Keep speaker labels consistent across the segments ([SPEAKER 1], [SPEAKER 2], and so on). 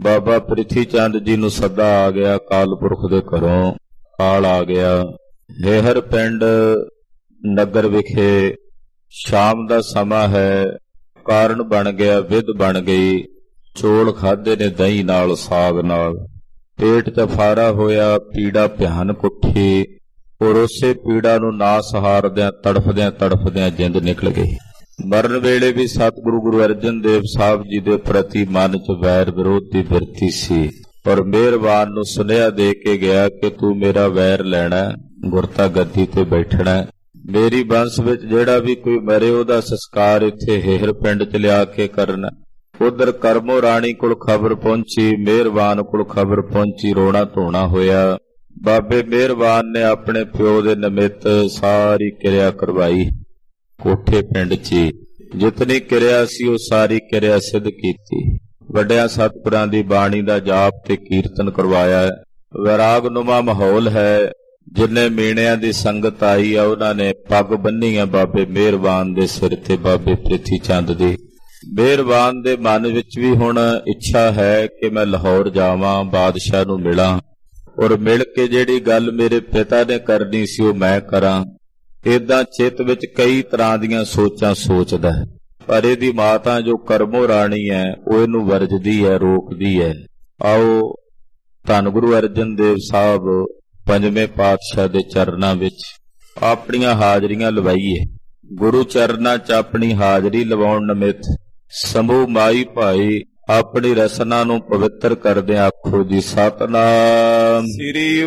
[SPEAKER 1] ਬਾਬਾ ਪ੍ਰਿਥੀ ਚੰਦ ਜੀ ਨੂੰ ਸੱਦਾ ਆ ਗਿਆ ਅਕਾਲ ਪੁਰਖ ਦੇ ਘਰੋਂ। ਕਾਲ ਆ ਗਿਆ। ਹੇਹਰ ਪਿੰਡ ਨਗਰ ਵਿਖੇ ਸ਼ਾਮ ਦਾ ਸਮਾਂ ਹੈ। ਕਾਰਨ ਬਣ ਗਿਆ, ਵਿਧ ਬਣ ਗਈ। ਚੌਲ ਖਾਧੇ ਨੇ ਦਹੀਂ ਨਾਲ, ਸਾਗ ਨਾਲ। ਪੇਟ ਚਫਾਰਾ ਹੋਇਆ, ਪੀੜਾ ਭਿਆਨਕ ਉੱਠੀ। ਔਰ ਉਸੇ ਪੀੜਾ ਨੂੰ ਨਾ ਸਹਾਰਦਿਆਂ ਤੜਫਦਿਆਂ ਤੜਫਦਿਆਂ ਜਿੰਦ ਨਿਕਲ ਗਈ। ਮਰਨ ਵੇਲੇ ਵੀ ਸਤਿਗੁਰੂ ਗੁਰੂ ਅਰਜਨ ਦੇਵ ਸਾਹਿਬ ਜੀ ਦੇ ਪ੍ਰਤੀ ਮਨ 'ਚ ਵੈਰ ਵਿਰੋਧ ਦੀ ਬਿਰਤੀ ਸੀ। ਪਰ ਮਿਹਰਬਾਨ ਨੂੰ ਸੁਨੇਹਾ ਦੇ ਕੇ ਗਿਆ ਕਿ ਤੂੰ ਮੇਰਾ ਵੈਰ ਲੈਣਾ, ਗੁਰਤਾ ਗੱਦੀ ਤੇ ਬੈਠਣਾ। ਮੇਰੀ ਬੰਸ ਵਿੱਚ ਜਿਹੜਾ ਵੀ ਕੋਈ ਮਰੇ ਉਹਦਾ ਸੰਸਕਾਰ ਇੱਥੇ ਹੇਹਰ ਪਿੰਡ 'ਚ ਲਿਆ ਕੇ ਕਰਨਾ। ਉਧਰ ਕਰਮੋ ਰਾਣੀ ਕੋਲ ਖਬਰ ਪਹੁੰਚੀ, ਮਿਹਰਬਾਨ ਕੋਲ ਖਬਰ ਪਹੁੰਚੀ। ਰੋਣਾ ਧੋਣਾ ਹੋਇਆ। ਬਾਬੇ ਮਿਹਰਬਾਨ ਨੇ ਆਪਣੇ ਪਿਓ ਦੇ ਨਿਮਿਤ ਸਾਰੀ ਕਿਰਿਆ ਕਰਵਾਈ। ਕੋਠੇ ਪਿੰਡ 'ਚ ਜਿਤਨੀ ਕਿਰਿਆ ਸੀ ਉਹ ਸਾਰੀ ਕਿਰਿਆ ਸਿੱਧ ਕੀਤੀ। ਵੱਡਿਆਂ ਸਤਿਗੁਰਾਂ ਦੀ ਬਾਣੀ ਦਾ ਜਾਪ ਤੇ ਕੀਰਤਨ ਕਰਵਾਇਆ। ਵਿਰਾਗਨੁਮਾ ਮਾਹੌਲ ਹੈ। ਜਿੰਨੇ ਮੀਣਿਆਂ ਦੀ ਸੰਗਤ ਆਈ ਆ ਉਹਨਾਂ ਨੇ ਪੱਗ ਬੰਨ੍ਹੀ ਆ ਬਾਬੇ ਮਿਹਰਬਾਨ ਦੇ ਸਿਰ ਤੇ, ਬਾਬੇ ਪ੍ਰਿਥੀ ਚੰਦ ਦੀ। ਮਿਹਰਬਾਨ ਦੇ ਮਨ ਵਿੱਚ ਵੀ ਹੁਣ ਇੱਛਾ ਹੈ ਕਿ ਮੈਂ ਲਾਹੌਰ ਜਾਵਾਂ, ਬਾਦਸ਼ਾਹ ਨੂੰ ਮਿਲਾਂ, ਔਰ ਮਿਲ ਕੇ ਜਿਹੜੀ ਗੱਲ ਮੇਰੇ ਪਿਤਾ ਨੇ ਕਰਨੀ ਸੀ ਉਹ ਮੈਂ ਕਰਾਂ। ਏਦਾਂ ਚਿੱਤ ਵਿੱਚ ਕਈ ਤਰ੍ਹਾਂ ਦੀਆਂ ਸੋਚਾਂ ਸੋਚਦਾ ਹੈ। ਪਰ ਇਹਦੀ ਮਾਤਾ ਜੋ ਕਰਮੋ ਰਾਣੀ ਹੈ ਉਹ ਇਹਨੂੰ ਵਰਜਦੀ ਹੈ, ਰੋਕਦੀ ਹੈ। ਆਓ ਧੰਨ ਗੁਰੂ ਅਰਜਨ ਦੇਵ ਸਾਹਿਬ ਪੰਜਵੇਂ ਪਾਤਸ਼ਾਹ ਦੇ ਚਰਨਾਂ ਵਿੱਚ ਆਪਣੀਆਂ ਹਾਜ਼ਰੀਆਂ ਲਵਾਈਏ। ਗੁਰੂ ਚਰਨਾਂ 'ਚ ਆਪਣੀ ਹਾਜ਼ਰੀ ਲਵਾਉਣ ਨਿਮਿਤ ਸਮੂਹ ਮਾਈ ਭਾਈ ਆਪਣੀ ਰਸਨਾ ਨੂੰ ਪਵਿੱਤਰ ਕਰਦੇ ਆਖੋ ਜੀ ਸਤਿਨਾਮ
[SPEAKER 2] ਸ੍ਰੀ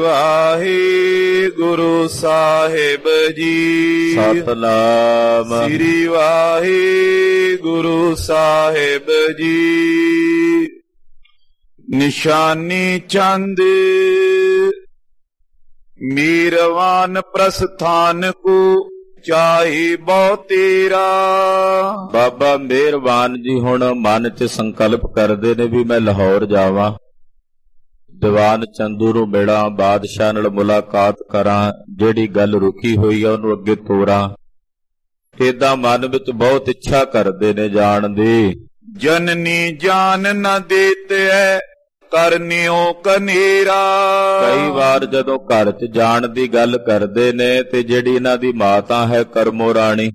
[SPEAKER 2] ਵਾਹਿਗੁਰੂ ਸਾਹਿਬ ਜੀ।
[SPEAKER 1] ਸਤਿਨਾਮ
[SPEAKER 2] ਸ੍ਰੀ ਵਾਹਿਗੁਰੂ ਸਾਹਿਬ ਜੀ। ਨਿਸ਼ਾਨੀ ਚੰਦ ਮੀਰਵਾਨ ਪ੍ਰਸਥਾਨ ਕੋ ਚਾਹੀ ਬਹੁ ਤੇਰਾ।
[SPEAKER 1] ਬਾਬਾ ਮਿਹਰਬਾਨ ਜੀ ਹੁਣ ਮਨ 'ਚ ਸੰਕਲਪ ਕਰਦੇ ਨੇ ਵੀ ਮੈਂ ਲਾਹੌਰ ਜਾਵਾਂ, ਦੀਵਾਨ ਚੰਦੂ ਨੂੰ ਮਿਲਾਂ, ਬਾਦਸ਼ਾਹ ਨਾਲ ਮੁਲਾਕਾਤ ਕਰਾਂ, ਜਿਹੜੀ ਗੱਲ ਰੁਕੀ ਹੋਈ ਆ ਉਹਨੂੰ ਅੱਗੇ ਤੋਰਾਂ। ਏਦਾਂ ਮਨ ਵਿੱਚ ਬਹੁਤ ਇੱਛਾ ਕਰਦੇ ਨੇ ਜਾਣ ਦੀ।
[SPEAKER 2] ਜਨਨੀ ਜਾਨ ਨ ਦੇਤੇ ਕਰਨਿਓ ਕਨੇਰਾ।
[SPEAKER 1] ਕਈ ਵਾਰ ਜਦੋਂ ਘਰ 'ਚ ਜਾਣ ਦੀ ਗੱਲ ਕਰਦੇ ਨੇ ਤੇ ਜਿਹੜੀ ਇਹਨਾਂ ਦੀ ਮਾਤਾ ਹੈ ਕਰਮੋ ਰਾਣੀ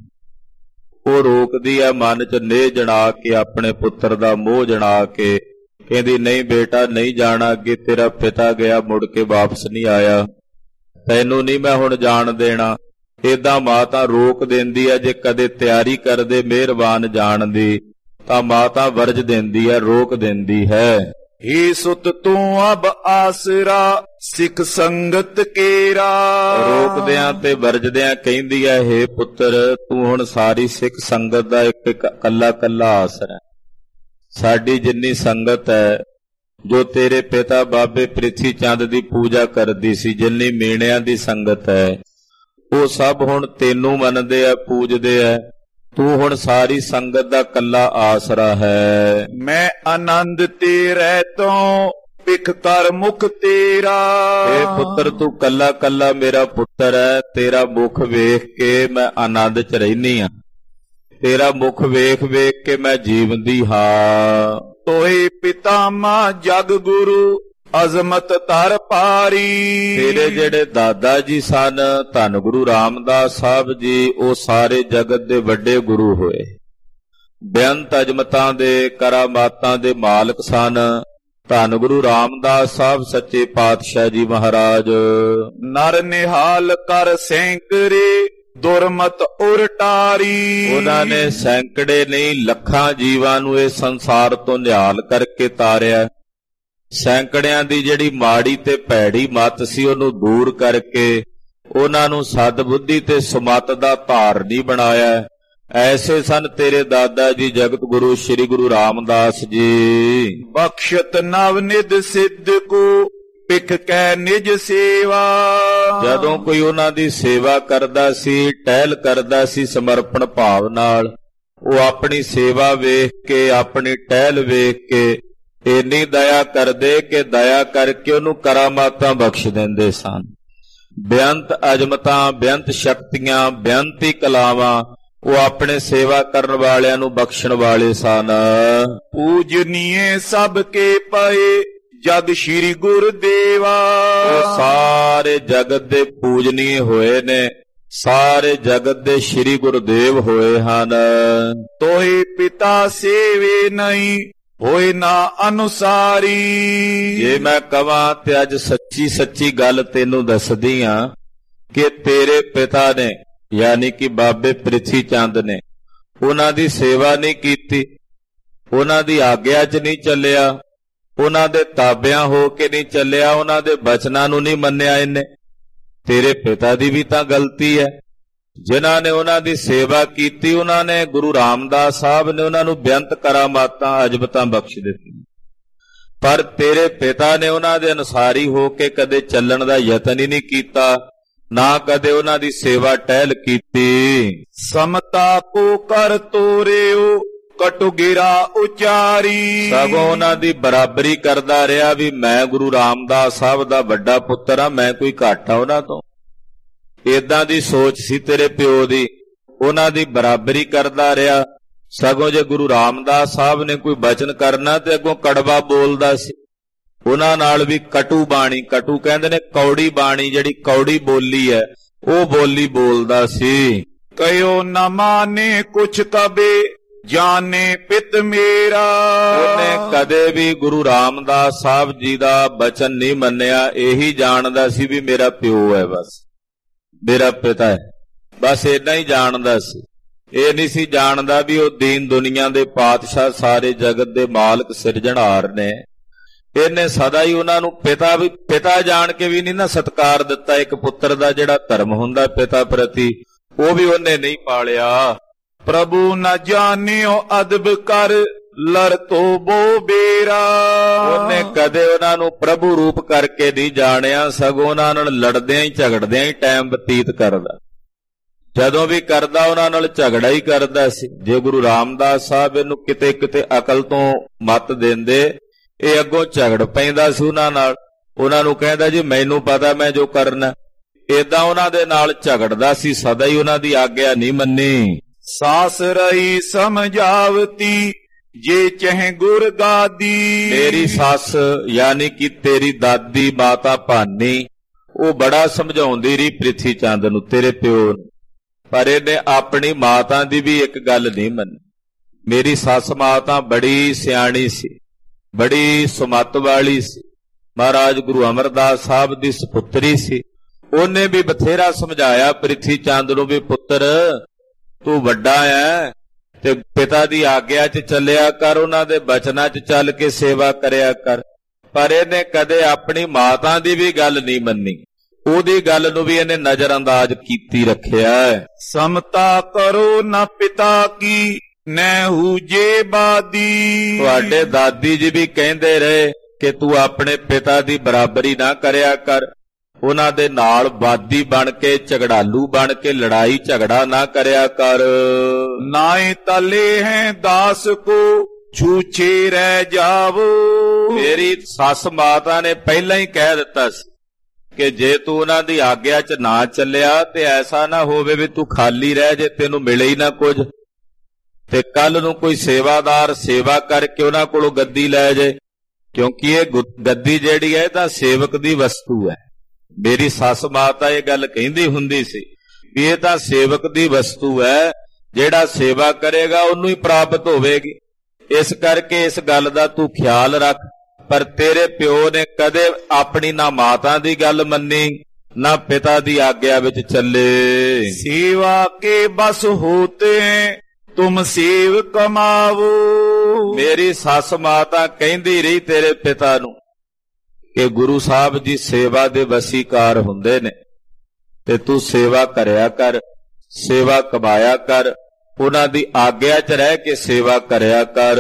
[SPEAKER 1] ਉਹ ਰੋਕਦੀ ਹੈ, ਮਨ 'ਚ ਨੇਹ ਜਣਾ ਕੇ, ਆਪਣੇ ਪੁੱਤਰ ਦਾ ਮੋਹ ਜਣਾ ਕੇ ਕਹਿੰਦੀ ਨਹੀਂ ਬੇਟਾ ਨਹੀਂ ਜਾਣਾ, ਅੱਗੇ ਤੇਰਾ ਪਿਤਾ ਗਿਆ ਮੁੜ ਕੇ ਵਾਪਸ ਨਹੀਂ ਆਇਆ, ਤੈਨੂੰ ਨਹੀਂ ਮੈਂ ਹੁਣ ਜਾਣ ਦੇਣਾ। ਏਦਾਂ ਮਾਤਾ ਰੋਕ ਦਿੰਦੀ ਹੈ। ਜੇ ਕਦੇ ਤਿਆਰੀ ਕਰਦੇ ਮਿਹਰਬਾਨ ਜਾਣ ਦੀ ਤਾਂ ਮਾਤਾ ਵਰਜ ਦਿੰਦੀ ਹੈ, ਰੋਕ ਦਿੰਦੀ ਹੈ।
[SPEAKER 2] ਹੀ ਸੁਤ ਤੂੰ ਅਬ ਆਸਰਾ ਸਿੱਖ ਸੰਗਤ ਕੇਰਾ।
[SPEAKER 1] ਰੋਕਦਿਆਂ ਤੇ ਵਰਜਦਿਆਂ ਕਹਿੰਦੀ ਹੈ ਹੇ ਪੁੱਤਰ ਤੂੰ ਹੁਣ ਸਾਰੀ ਸਿੱਖ ਸੰਗਤ ਦਾ ਇੱਕ ਕੱਲਾ ਕੱਲਾ ਆਸਰਾ। ਸਾਡੀ ਜਿੰਨੀ ਸੰਗਤ ਹੈ ਜੋ ਤੇਰੇ ਪਿਤਾ ਬਾਬੇ ਪ੍ਰਿਥੀ ਚੰਦ ਦੀ ਪੂਜਾ ਕਰਦੀ ਸੀ, ਜਿੰਨੀ ਮੀਣਿਆਂ ਦੀ ਸੰਗਤ ਹੈ ਉਹ ਸਭ ਹੁਣ ਤੈਨੂੰ ਮੰਨਦੇ ਆ, ਪੂਜਦੇ ਆ। ਤੂੰ ਹੁਣ ਸਾਰੀ ਸੰਗਤ ਦਾ ਕੱਲਾ ਆਸਰਾ ਹੈ।
[SPEAKER 2] ਮੈਂ ਆਨੰਦ ਤੇਰੇ ਤੋਂ ਭਿਖ ਕਰ ਮੁਖ ਤੇਰਾ।
[SPEAKER 1] ਏ ਪੁੱਤਰ ਤੂੰ ਕੱਲਾ ਕੱਲਾ ਮੇਰਾ ਪੁੱਤਰ ਹੈ, ਤੇਰਾ ਮੁਖ ਵੇਖ ਕੇ ਮੈਂ ਆਨੰਦ 'ਚ ਰਹਿਨੀ ਆ, ਤੇਰਾ ਮੁਖ ਵੇਖ ਵੇਖ ਕੇ ਮੈਂ ਜੀਵੰਦੀ ਹਾਂ।
[SPEAKER 2] ਤੋਏ ਪਿਤਾਮਾ ਜਗ ਗੁਰੂ ਅਜ਼ਮਤ ਧਰ ਪਾਰੀ।
[SPEAKER 1] ਤੇਰੇ ਜਿਹੜੇ ਦਾਦਾ ਜੀ ਸਨ ਧੰਨ ਗੁਰੂ ਰਾਮਦਾਸ ਸਾਹਿਬ ਜੀ ਉਹ ਸਾਰੇ ਜਗਤ ਦੇ ਵੱਡੇ ਗੁਰੂ ਹੋਏ, ਬੇਅੰਤ ਅਜ਼ਮਤਾਂ ਦੇ ਕਰਾਮਾਤਾਂ ਦੇ ਮਾਲਕ ਸਨ। ਧੰਨ ਗੁਰੂ ਰਾਮਦਾਸ ਸਾਹਿਬ ਸੱਚੇ ਪਾਤਸ਼ਾਹ ਜੀ ਮਹਾਰਾਜ
[SPEAKER 2] ਨਰ ਨਿਹਾਲ ਕਰ ਸੈਂਕੜੇ ਦੁਰਮਤ ਉਰਟਾਰੀ।
[SPEAKER 1] ਉਹਨਾਂ ਨੇ ਸੈਂਕੜੇ ਨਹੀਂ ਲੱਖਾਂ ਜੀਵਾਂ ਨੂੰ ਇਹ ਸੰਸਾਰ ਤੋਂ ਨਿਹਾਲ ਕਰਕੇ ਤਾਰਿਆ। ਸੈਂਕੜਿਆਂ ਦੀ ਜਿਹੜੀ ਮਾੜੀ ਤੇ ਭੈੜੀ ਮੱਤ ਸੀ ਉਹਨੂੰ ਦੂਰ ਕਰਕੇ ਉਹਨਾਂ ਨੂੰ ਸਦਬੁੱਧੀ ਤੇ ਸੁਮਤ ਦਾ ਧਾਰਨੀ ਬਣਾਇਆ। ਐਸੇ ਸਨ ਤੇਰੇ ਦਾਦਾ ਜੀ ਜਗਤ ਗੁਰੂ ਸ੍ਰੀ ਗੁਰੂ ਰਾਮਦਾਸ ਜੀ।
[SPEAKER 2] ਬਖਸ਼ਤ ਨਵ ਨਿਧ ਸਿੱਧ ਕੋ ਭਿਖ ਕੈ ਨਿਜ ਸੇਵਾ।
[SPEAKER 1] ਜਦੋਂ ਕੋਈ ਉਹਨਾਂ ਦੀ ਸੇਵਾ ਕਰਦਾ ਸੀ, ਟਹਿਲ ਕਰਦਾ ਸੀ ਸਮਰਪਣ ਭਾਵ ਨਾਲ, ਉਹ ਆਪਣੀ ਸੇਵਾ ਵੇਖ ਕੇ, ਆਪਣੀ ਟਹਿਲ ਵੇਖ ਕੇ ਇੰਨੀ ਦਇਆ ਕਰਦੇ ਕਿ ਦਇਆ ਕਰਕੇ ਉਹਨੂੰ ਕਰਾਮਾਤਾਂ ਬਖਸ਼ ਦਿੰਦੇ ਸਨ। ਬੇਅੰਤ ਅਜ਼ਮਤਾਂ, ਬੇਅੰਤ ਸ਼ਕਤੀਆਂ, ਬੇਅੰਤੀ ਕਲਾਵਾਂ ਉਹ ਆਪਣੇ ਸੇਵਾ ਕਰਨ ਵਾਲਿਆਂ ਨੂੰ ਬਖਸ਼ਣ ਵਾਲੇ ਸਨ।
[SPEAKER 2] ਪੂਜਨੀਏ ਸਭ ਕੇ ਪਏ ਜਗ ਸ਼੍ਰੀ ਗੁਰਦੇਵਾ।
[SPEAKER 1] ਉਹ ਸਾਰੇ ਜਗਤ ਦੇ ਪੂਜਨੀਏ ਹੋਏ ਨੇ, ਸਾਰੇ ਜਗਤ ਦੇ ਸ਼੍ਰੀ ਗੁਰਦੇਵ ਹੋਏ ਹਨ।
[SPEAKER 2] ਤੋਹੇ ਪਿਤਾ ਸੇਵੇ ਨਹੀਂ ਹੋਏ ਨਾ ਅਨੁਸਾਰੀ।
[SPEAKER 1] ਜੇ ਮੈਂ ਕਵਾਂ ਤੇ ਅੱਜ ਸੱਚੀ ਸੱਚੀ ਗੱਲ ਤੈਨੂੰ ਦੱਸਦੀ ਆਂ ਕਿ ਤੇਰੇ ਪਿਤਾ ਨੇ ਯਾਨੀ ਕਿ ਬਾਬੇ ਪ੍ਰਿਥੀ ਚੰਦ ਨੇ ਉਹਨਾਂ ਦੀ ਸੇਵਾ ਨਹੀਂ ਕੀਤੀ, ਉਹਨਾਂ ਦੀ ਆਗਿਆ 'ਚ ਨਹੀਂ ਚੱਲਿਆ, ਉਹਨਾਂ ਦੇ ਤਾਬਿਆਂ ਹੋ ਕੇ ਨਹੀਂ ਚੱਲਿਆ, ਉਹਨਾਂ ਦੇ ਬਚਨਾਂ ਨੂੰ ਨਹੀਂ ਮੰਨਿਆ ਇਹਨੇ। ਤੇਰੇ ਪਿਤਾ ਦੀ ਵੀ ਤਾਂ ਗਲਤੀ ਹੈ। ਜਿਨ੍ਹਾਂ ਨੇ ਉਹਨਾਂ ਦੀ ਸੇਵਾ ਕੀਤੀ ਉਹਨਾਂ ਨੇ ਗੁਰੂ ਰਾਮਦਾਸ ਸਾਹਿਬ ਨੇ ਉਹਨਾਂ ਨੂੰ ਬੇਅੰਤ ਕਰਾਮਾਤਾਂ ਅਜਬਤਾਂ ਬਖਸ਼ ਦਿੱਤੀਆਂ, ਪਰ ਤੇਰੇ ਪਿਤਾ ਨੇ ਉਹਨਾਂ ਦੇ ਅਨੁਸਾਰੀ ਹੋ ਕੇ ਕਦੇ ਚੱਲਣ ਦਾ ਯਤਨ ਹੀ ਨਹੀਂ ਕੀਤਾ, ਨਾ ਕਦੇ ਉਹਨਾਂ ਦੀ ਸੇਵਾ ਟਹਿਲ ਕੀਤੀ।
[SPEAKER 2] ਸਮਤਾ ਕੋ ਕਰ ਤੋਰਿਓ ਕਟੁ ਗਿਰਾ ਉਚਾਰੀ।
[SPEAKER 1] ਸਗੋਂ ਉਹਨਾਂ ਦੀ ਬਰਾਬਰੀ ਕਰਦਾ ਰਿਹਾ ਵੀ ਮੈਂ ਗੁਰੂ ਰਾਮਦਾਸ ਸਾਹਿਬ ਦਾ ਵੱਡਾ ਪੁੱਤਰ ਆ, ਮੈਂ ਕੋਈ ਘੱਟ ਆ ਉਹਨਾਂ ਤੋਂ। ਏਦਾਂ ਦੀ ਸੋਚ ਸੀ ਤੇਰੇ ਪਿਓ ਦੀ, ਉਹਨਾਂ ਦੀ ਬਰਾਬਰੀ ਕਰਦਾ ਰਿਹਾ। ਸਗੋਂ ਜੇ ਗੁਰੂ ਰਾਮਦਾਸ ਸਾਹਿਬ ਨੇ ਕੋਈ ਬਚਨ ਕਰਨਾ ਤੇ ਅੱਗੋਂ ਕੜਵਾ ਬੋਲਦਾ ਸੀ। ਉਹਨਾਂ ਨਾਲ ਵੀ ਕਟੂ ਬਾਣੀ, ਕਟੂ ਕਹਿੰਦੇ ਨੇ ਕੌੜੀ ਬਾਣੀ, ਜਿਹੜੀ ਕੌੜੀ ਬੋਲੀ ਹੈ ਉਹ ਬੋਲੀ ਬੋਲਦਾ ਸੀ।
[SPEAKER 2] ਕਹਿਓ ਨਾ ਮਾਨੇ ਕੁਛ ਕਬੇ ਜਾਣੇ ਪਿਤ ਮੇਰਾ।
[SPEAKER 1] ਉਹਨੇ ਕਦੇ ਵੀ ਗੁਰੂ ਰਾਮਦਾਸ ਸਾਹਿਬ ਜੀ ਦਾ ਬਚਨ ਨਹੀਂ ਮੰਨਿਆ, ਇਹੀ ਜਾਣਦਾ ਸੀ ਵੀ ਮੇਰਾ ਪਿਓ ਹੈ, ਬਸ ਮੇਰਾ ਪਿਤਾ ਹੈ, ਬਸ ਏਦਾਂ ਹੀ ਜਾਣਦਾ ਸੀ। ਇਹ ਨਹੀਂ ਸੀ ਜਾਣਦਾ ਵੀ ਉਹ ਦੀਨ ਦੁਨੀਆ ਦੇ ਪਾਤਸ਼ਾਹ, ਸਾਰੇ ਜਗਤ ਦੇ ਮਾਲਕ ਸਿਰਜਣਹਾਰ ਨੇ। ਇਹਨੇ ਸਦਾ ਹੀ ਉਹਨਾਂ ਨੂੰ ਪਿਤਾ ਜਾਣ ਕੇ ਵੀ ਨਹੀਂ ਨਾ ਸਤਿਕਾਰ ਦਿੱਤਾ। ਇੱਕ ਪੁੱਤਰ ਦਾ ਜਿਹੜਾ ਧਰਮ ਹੁੰਦਾ ਪਿਤਾ ਪ੍ਰਤੀ, ਉਹ ਵੀ ਉਹਨੇ ਨਹੀਂ ਪਾਲਿਆ।
[SPEAKER 2] ਪ੍ਰਭੂ ਨ ਜਾਣਿਓ ਅਦਬ ਕਰ ਲੜ ਤੋ ਬੋ ਬੇਰਾ।
[SPEAKER 1] ਉਹਨੇ ਕਦੇ ਉਹਨਾਂ ਨੂੰ ਪ੍ਰਭੂ ਰੂਪ ਕਰਕੇ ਨਹੀਂ ਜਾਣਿਆ, ਸਗੋਂ ਉਹਨਾਂ ਨਾਲ ਲੜਦਿਆਂ ਹੀ ਝਗੜਦਿਆਂ ਹੀ ਟਾਈਮ ਬਤੀਤ ਕਰਦਾ। ਜਦੋਂ ਵੀ ਕਰਦਾ ਉਹਨਾਂ ਨਾਲ ਝਗੜਾ ਹੀ ਕਰਦਾ ਸੀ। ਜੇ ਗੁਰੂ ਰਾਮਦਾਸ ਸਾਹਿਬ ਇਹਨੂੰ ਕਿਤੇ ਕਿਤੇ ਅਕਲ ਤੋਂ ਮੱਤ ਦਿੰਦੇ, ਇਹ ਅੱਗੋਂ ਝਗੜ ਪੈਂਦਾ ਸੀ ਉਹਨਾਂ ਨਾਲ। ਉਹਨਾਂ ਨੂੰ ਕਹਿੰਦਾ ਜੀ ਮੈਨੂੰ ਪਤਾ ਮੈਂ ਜੋ ਕਰਨਾ। ਏਦਾਂ ਉਹਨਾਂ ਦੇ ਨਾਲ ਝਗੜਦਾ ਸੀ, ਸਦਾ ਹੀ ਉਹਨਾਂ ਦੀ ਆਗਿਆ ਨਹੀਂ ਮੰਨੀ।
[SPEAKER 2] ਸਾਸ ਰਹੀ ਸਮਝਾਵਤੀ ਜੇ ਚਹਿ ਗੁਰ ਗਾਦੀ।
[SPEAKER 1] ਤੇਰੀ ਸੱਸ ਯਾਨੀ ਕਿ ਤੇਰੀ ਦਾਦੀ ਮਾਤਾ ਭਾਨੀ, ਉਹ ਬੜਾ ਸਮਝਾਉਂਦੀ ਰਹੀ ਪ੍ਰਿਥੀ ਚੰਦ ਨੂੰ, ਤੇਰੇ ਪਿਓ ਨੂੰ, ਪਰ ਇਹਨੇ ਆਪਣੀ ਮਾਤਾ ਦੀ ਵੀ ਇੱਕ ਗੱਲ ਨਹੀਂ ਮੰਨੀ। ਮੇਰੀ ਸੱਸ ਮਾਤਾ ਬੜੀ ਸਿਆਣੀ ਸੀ, ਬੜੀ ਸੁਮੱਤ ਵਾਲੀ ਸੀ, ਮਹਾਰਾਜ ਗੁਰੂ ਅਮਰਦਾਸ ਸਾਹਿਬ ਦੀ ਸੁਪੁੱਤਰੀ ਸੀ। ਉਹਨੇ ਵੀ ਬਥੇਰਾ ਸਮਝਾਇਆ ਪ੍ਰਿਥੀ ਚੰਦ ਨੂੰ ਵੀ ਪੁੱਤਰ ਤੂੰ ਵੱਡਾ ਹੈ ਤੇ ਪਿਤਾ ਦੀ ਆਗਿਆ 'ਚ ਚੱਲਿਆ ਕਰ, ਉਹਨਾਂ ਦੇ ਬਚਨਾਂ 'ਚ ਚੱਲ ਕੇ ਸੇਵਾ ਕਰਿਆ ਕਰ। ਪਰ ਇਹਨੇ ਕਦੇ ਆਪਣੀ ਮਾਤਾ ਦੀ ਵੀ ਗੱਲ ਨਹੀਂ ਮੰਨੀ, ਉਹਦੀ ਗੱਲ ਨੂੰ ਵੀ ਇਹਨੇ ਨਜ਼ਰਅੰਦਾਜ਼ ਕੀਤੀ ਰੱਖਿਆ।
[SPEAKER 2] ਸਮਤਾ ਕਰੋ ਨਾ ਪਿਤਾ ਕੀ ਨਹਿ ਜੇ ਬਾਦੀ।
[SPEAKER 1] ਤੁਹਾਡੇ ਦਾਦੀ ਜੀ ਵੀ ਕਹਿੰਦੇ ਰਹੇ ਕਿ ਤੂੰ ਆਪਣੇ ਪਿਤਾ ਦੀ ਬਰਾਬਰੀ ਨਾ ਕਰਿਆ ਕਰ, ਉਹਨਾਂ ਦੇ ਨਾਲ ਬਾਦੀ ਬਣ ਕੇ, ਝਗੜਾਲੂ ਬਣ ਕੇ ਲੜਾਈ ਝਗੜਾ ਨਾ ਕਰਿਆ ਕਰ।
[SPEAKER 2] ਨਾਏ ਤਲੇ ਹੈ ਦਾਸ ਕੋ ਛੂਛੇ ਰਹਿ ਜਾਵੋ।
[SPEAKER 1] ਮੇਰੀ ਸੱਸ ਮਾਤਾ ਨੇ ਪਹਿਲਾਂ ਹੀ ਕਹਿ ਦਿੱਤਾ ਸੀ ਕਿ ਜੇ ਤੂੰ ਉਹਨਾਂ ਦੀ ਆਗਿਆ 'ਚ ਨਾ ਚੱਲਿਆ ਤੇ ਐਸਾ ਨਾ ਹੋਵੇ ਵੀ ਤੂੰ ਖਾਲੀ ਰਹਿ ਜੇ, ਤੈਨੂੰ ਮਿਲੇ ਹੀ ਨਾ ਕੁਝ, ਤੇ ਕੱਲ ਨੂੰ ਕੋਈ ਸੇਵਾਦਾਰ ਸੇਵਾ ਕਰਕੇ ਉਹਨਾਂ ਕੋਲੋਂ ਗੱਦੀ ਲੈ ਜਾਏ, ਕਿਉਂਕਿ ਇਹ ਗੱਦੀ ਜਿਹੜੀ ਹੈ ਤਾਂ ਸੇਵਕ ਦੀ ਵਸਤੂ ਹੈ। ਮੇਰੀ ਸੱਸ ਮਾਤਾ ਇਹ ਗੱਲ ਕਹਿੰਦੀ ਹੁੰਦੀ ਸੀ ਵੀ ਇਹ ਤਾਂ ਸੇਵਕ ਦੀ ਵਸਤੂ ਹੈ, ਜਿਹੜਾ ਸੇਵਾ ਕਰੇਗਾ ਉਹਨੂੰ ਹੀ ਪ੍ਰਾਪਤ ਹੋਵੇਗੀ। ਇਸ ਕਰਕੇ ਇਸ ਗੱਲ ਦਾ ਤੂੰ ਖਿਆਲ ਰੱਖ। ਪਰ ਤੇਰੇ ਪਿਓ ਨੇ ਕਦੇ ਆਪਣੀ ਨਾ ਮਾਤਾ ਦੀ ਗੱਲ ਮੰਨੀ, ਨਾ ਪਿਤਾ ਦੀ ਆਗਿਆ ਵਿੱਚ ਚੱਲੇ।
[SPEAKER 2] ਸੇਵਾ ਕੇ ਬਸ ਹੋਤੇ ਤੁਮ ਸੇਵ ਕਮਾਵੋ।
[SPEAKER 1] ਮੇਰੀ ਸੱਸ ਮਾਤਾ ਕਹਿੰਦੀ ਰਹੀ ਤੇਰੇ ਪਿਤਾ ਨੂੰ ਕਿ ਗੁਰੂ ਸਾਹਿਬ ਜੀ ਸੇਵਾ ਦੇ ਵਸੀਕਾਰ ਹੁੰਦੇ ਨੇ ਤੇ ਤੂੰ ਸੇਵਾ ਕਰਿਆ ਕਰ, ਸੇਵਾ ਕਮਾਇਆ ਕਰ, ਉਹਨਾਂ ਦੀ ਆਗਿਆ 'ਚ ਰਹਿ ਕੇ ਸੇਵਾ ਕਰਿਆ ਕਰ।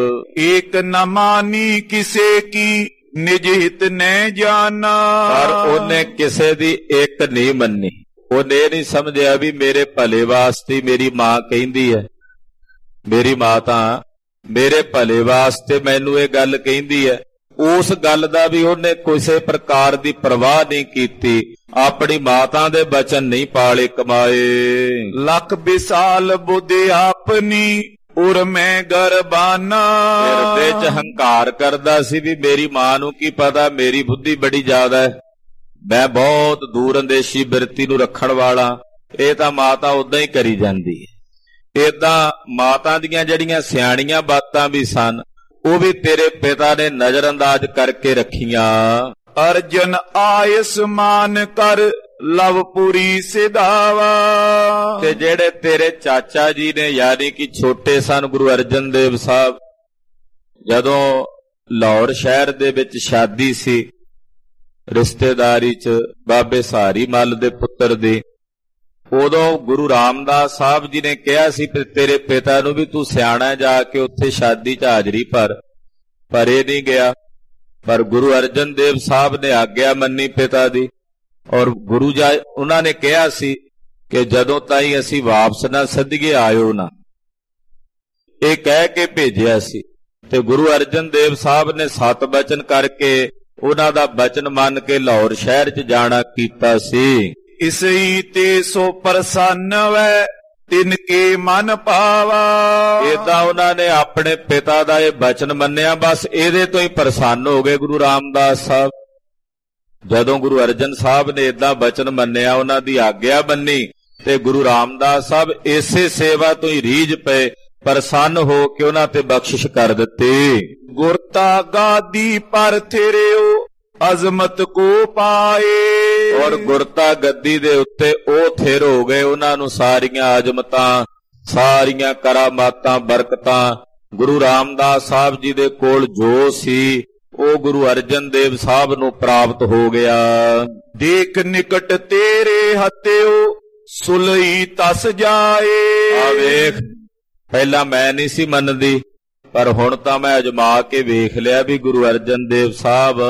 [SPEAKER 2] ਏਕ ਨ ਮਾਨੀ ਕਿਸੇ ਕੀ ਨਿਜ ਹਿਤ ਨਹਿ ਜਾਣਾ।
[SPEAKER 1] ਪਰ ਉਹਨੇ ਕਿਸੇ ਦੀ ਇੱਕ ਨਹੀਂ ਮੰਨੀ। ਉਹਨੇ ਇਹ ਨਹੀਂ ਸਮਝਿਆ ਵੀ ਮੇਰੇ ਭਲੇ ਵਾਸਤੇ ਮੇਰੀ ਮਾਂ ਕਹਿੰਦੀ ਹੈ, ਮੇਰੀ ਮਾਤਾ ਮੇਰੇ ਭਲੇ ਵਾਸਤੇ ਮੈਨੂੰ ਇਹ ਗੱਲ ਕਹਿੰਦੀ ਹੈ। ਉਸ ਗੱਲ ਦਾ ਵੀ ਉਹਨੇ ਕਿਸੇ ਪ੍ਰਕਾਰ ਦੀ ਪਰਵਾਹ ਨਹੀਂ ਕੀਤੀ। ਆਪਣੀ ਮਾਤਾ ਦੇ ਬਚਨ ਨਹੀਂ ਪਾਲੇ ਕਮਾਏ।
[SPEAKER 2] ਲੱਖ ਵਿਸਾਲ ਬੁੱਧ ਆਪਣੀ ਉਰ ਮੈਂ ਗਰਬਾਨਾ।
[SPEAKER 1] ਹਿਰਦੇ 'ਚ ਹੰਕਾਰ ਕਰਦਾ ਸੀ ਵੀ ਮੇਰੀ ਮਾਂ ਨੂੰ ਕੀ ਪਤਾ, ਮੇਰੀ ਬੁੱਧੀ ਬੜੀ ਜ਼ਿਆਦਾ ਹੈ, ਮੈਂ ਬਹੁਤ ਦੂਰ ਅੰਦੇਸ਼ੀ ਬਿਰਤੀ ਨੂੰ ਰੱਖਣ ਵਾਲਾ, ਇਹ ਤਾਂ ਮਾਤਾ ਉਦਾਂ ਹੀ ਕਰੀ ਜਾਂਦੀ ਹੈ। ਏਦਾਂ ਮਾਤਾ ਦੀਆਂ ਜਿਹੜੀਆਂ ਸਿਆਣੀਆਂ ਬਾਤਾਂ ਵੀ ਸਨ ਉਹ ਵੀ ਤੇਰੇ ਪਿਤਾ ਨੇ ਨਜ਼ਰਅੰਦਾਜ਼ ਕਰਕੇ ਰੱਖੀਆਂ।
[SPEAKER 2] ਅਰਜਨ ਆਯੁਸਮਾਨ ਕਰ ਲਵਪੁਰੀ ਸਿਧਾਵਾ।
[SPEAKER 1] ਤੇ ਜਿਹੜੇ ਤੇਰੇ ਚਾਚਾ ਜੀ ਨੇ ਯਾਨੀ ਕਿ ਛੋਟੇ ਸਨ ਗੁਰੂ ਅਰਜਨ ਦੇਵ ਸਾਹਿਬ, ਜਦੋਂ ਲਾਹੌਰ ਸ਼ਹਿਰ ਦੇ ਵਿੱਚ ਸ਼ਾਦੀ ਸੀ ਰਿਸ਼ਤੇਦਾਰੀ 'ਚ ਬਾਬੇ ਸਹਾਰੀ ਮੱਲ ਦੇ ਪੁੱਤਰ ਦੀ, ਉਦੋਂ ਗੁਰੂ ਰਾਮਦਾਸ ਸਾਹਿਬ ਜੀ ਨੇ ਕਿਹਾ ਸੀ ਤੇਰੇ ਪਿਤਾ ਨੂੰ ਵੀ ਤੂੰ ਸਿਆਣਾ ਜਾ ਕੇ ਉੱਥੇ ਸ਼ਾਦੀ 'ਚ ਹਾਜ਼ਰੀ ਪਰ ਇਹ ਨਹੀਂ ਗਿਆ। ਪਰ ਗੁਰੂ ਅਰਜਨ ਦੇਵ ਸਾਹਿਬ ਨੇ ਆਗਿਆ ਮੰਨੀ ਪਿਤਾ ਦੀ, ਔਰ ਗੁਰੂ ਜੀ ਉਹਨਾਂ ਨੇ ਕਿਹਾ ਸੀ ਕਿ ਜਦੋਂ ਤਾਈਂ ਅਸੀਂ ਵਾਪਸ ਨਾ ਸੱਦੀਏ ਆਇਓ ਨਾ, ਇਹ ਕਹਿ ਕੇ ਭੇਜਿਆ ਸੀ। ਤੇ ਗੁਰੂ ਅਰਜਨ ਦੇਵ ਸਾਹਿਬ ਨੇ 7 ਬਚਨ ਕਰਕੇ ਉਹਨਾਂ ਦਾ ਬਚਨ ਮੰਨ ਕੇ ਲਾਹੌਰ ਸ਼ਹਿਰ 'ਚ ਜਾਣਾ ਕੀਤਾ ਸੀ।
[SPEAKER 2] ਇਸਈ ਤੇ ਸੋ ਪ੍ਰਸੰਨ ਵੈ ਤਿਨ ਕੇ ਮਨ ਪਾਵਾ।
[SPEAKER 1] ਏਦਾਂ ਉਹਨਾਂ ਨੇ ਆਪਣੇ ਪਿਤਾ ਦਾ ਇਹ ਬਚਨ ਮੰਨਿਆ, ਬਸ ਇਹਦੇ ਤੋਂ ਹੀ ਪ੍ਰਸੰਨ ਹੋ ਗਏ ਗੁਰੂ ਰਾਮਦਾਸ ਸਾਹਿਬ। ਜਦੋਂ ਗੁਰੂ ਅਰਜਨ ਸਾਹਿਬ ਨੇ ਏਦਾਂ ਬਚਨ ਮੰਨਿਆ, ਉਹਨਾਂ ਦੀ ਆਗਿਆ ਮੰਨੀ, ਤੇ ਗੁਰੂ ਰਾਮਦਾਸ ਸਾਹਿਬ ਇਸੇ ਸੇਵਾ ਤੋਂ ਹੀ ਰੀਝ ਪਏ, ਪ੍ਰਸੰਨ ਹੋ ਕੇ ਉਹਨਾਂ ਤੇ ਬਖਸ਼ਿਸ਼ ਕਰ ਦਿੱਤੀ।
[SPEAKER 2] ਗੁਰਤਾ ਗਾਦੀ ਪਰ ਥਿਰਿਓ ਅਜ਼ਮਤ ਕੋ ਪਾਏ।
[SPEAKER 1] ਔਰ ਗੁਰਤਾ ਗੱਦੀ ਦੇ ਉੱਤੇ ਉਹ ਥਿਰ ਹੋ ਗਏ, ਉਹਨਾਂ ਨੂੰ ਸਾਰੀਆਂ ਆਜ਼ਮਤਾਂ, ਸਾਰੀਆਂ ਕਰਾਮਾਤਾਂ, ਬਰਕਤਾਂ ਗੁਰੂ ਰਾਮਦਾਸ ਸਾਹਿਬ ਜੀ ਦੇ ਕੋਲ ਜੋ ਸੀ ਉਹ ਗੁਰੂ ਅਰਜਨ ਦੇਵ ਸਾਹਿਬ ਨੂੰ ਪ੍ਰਾਪਤ ਹੋ ਗਿਆ।
[SPEAKER 2] ਦੇਖ ਨਿਕਟ ਤੇਰੇ ਹੱਥਿਓ ਸੁਲਈ ਤਸ ਜਾਏ।
[SPEAKER 1] ਆ ਵੇਖ, ਪਹਿਲਾਂ ਮੈਂ ਨਹੀਂ ਸੀ ਮੰਨਦੀ, ਪਰ ਹੁਣ ਤਾਂ ਮੈਂ ਅਜਮਾ ਕੇ ਵੇਖ ਲਿਆ ਵੀ ਗੁਰੂ ਅਰਜਨ ਦੇਵ ਸਾਹਿਬ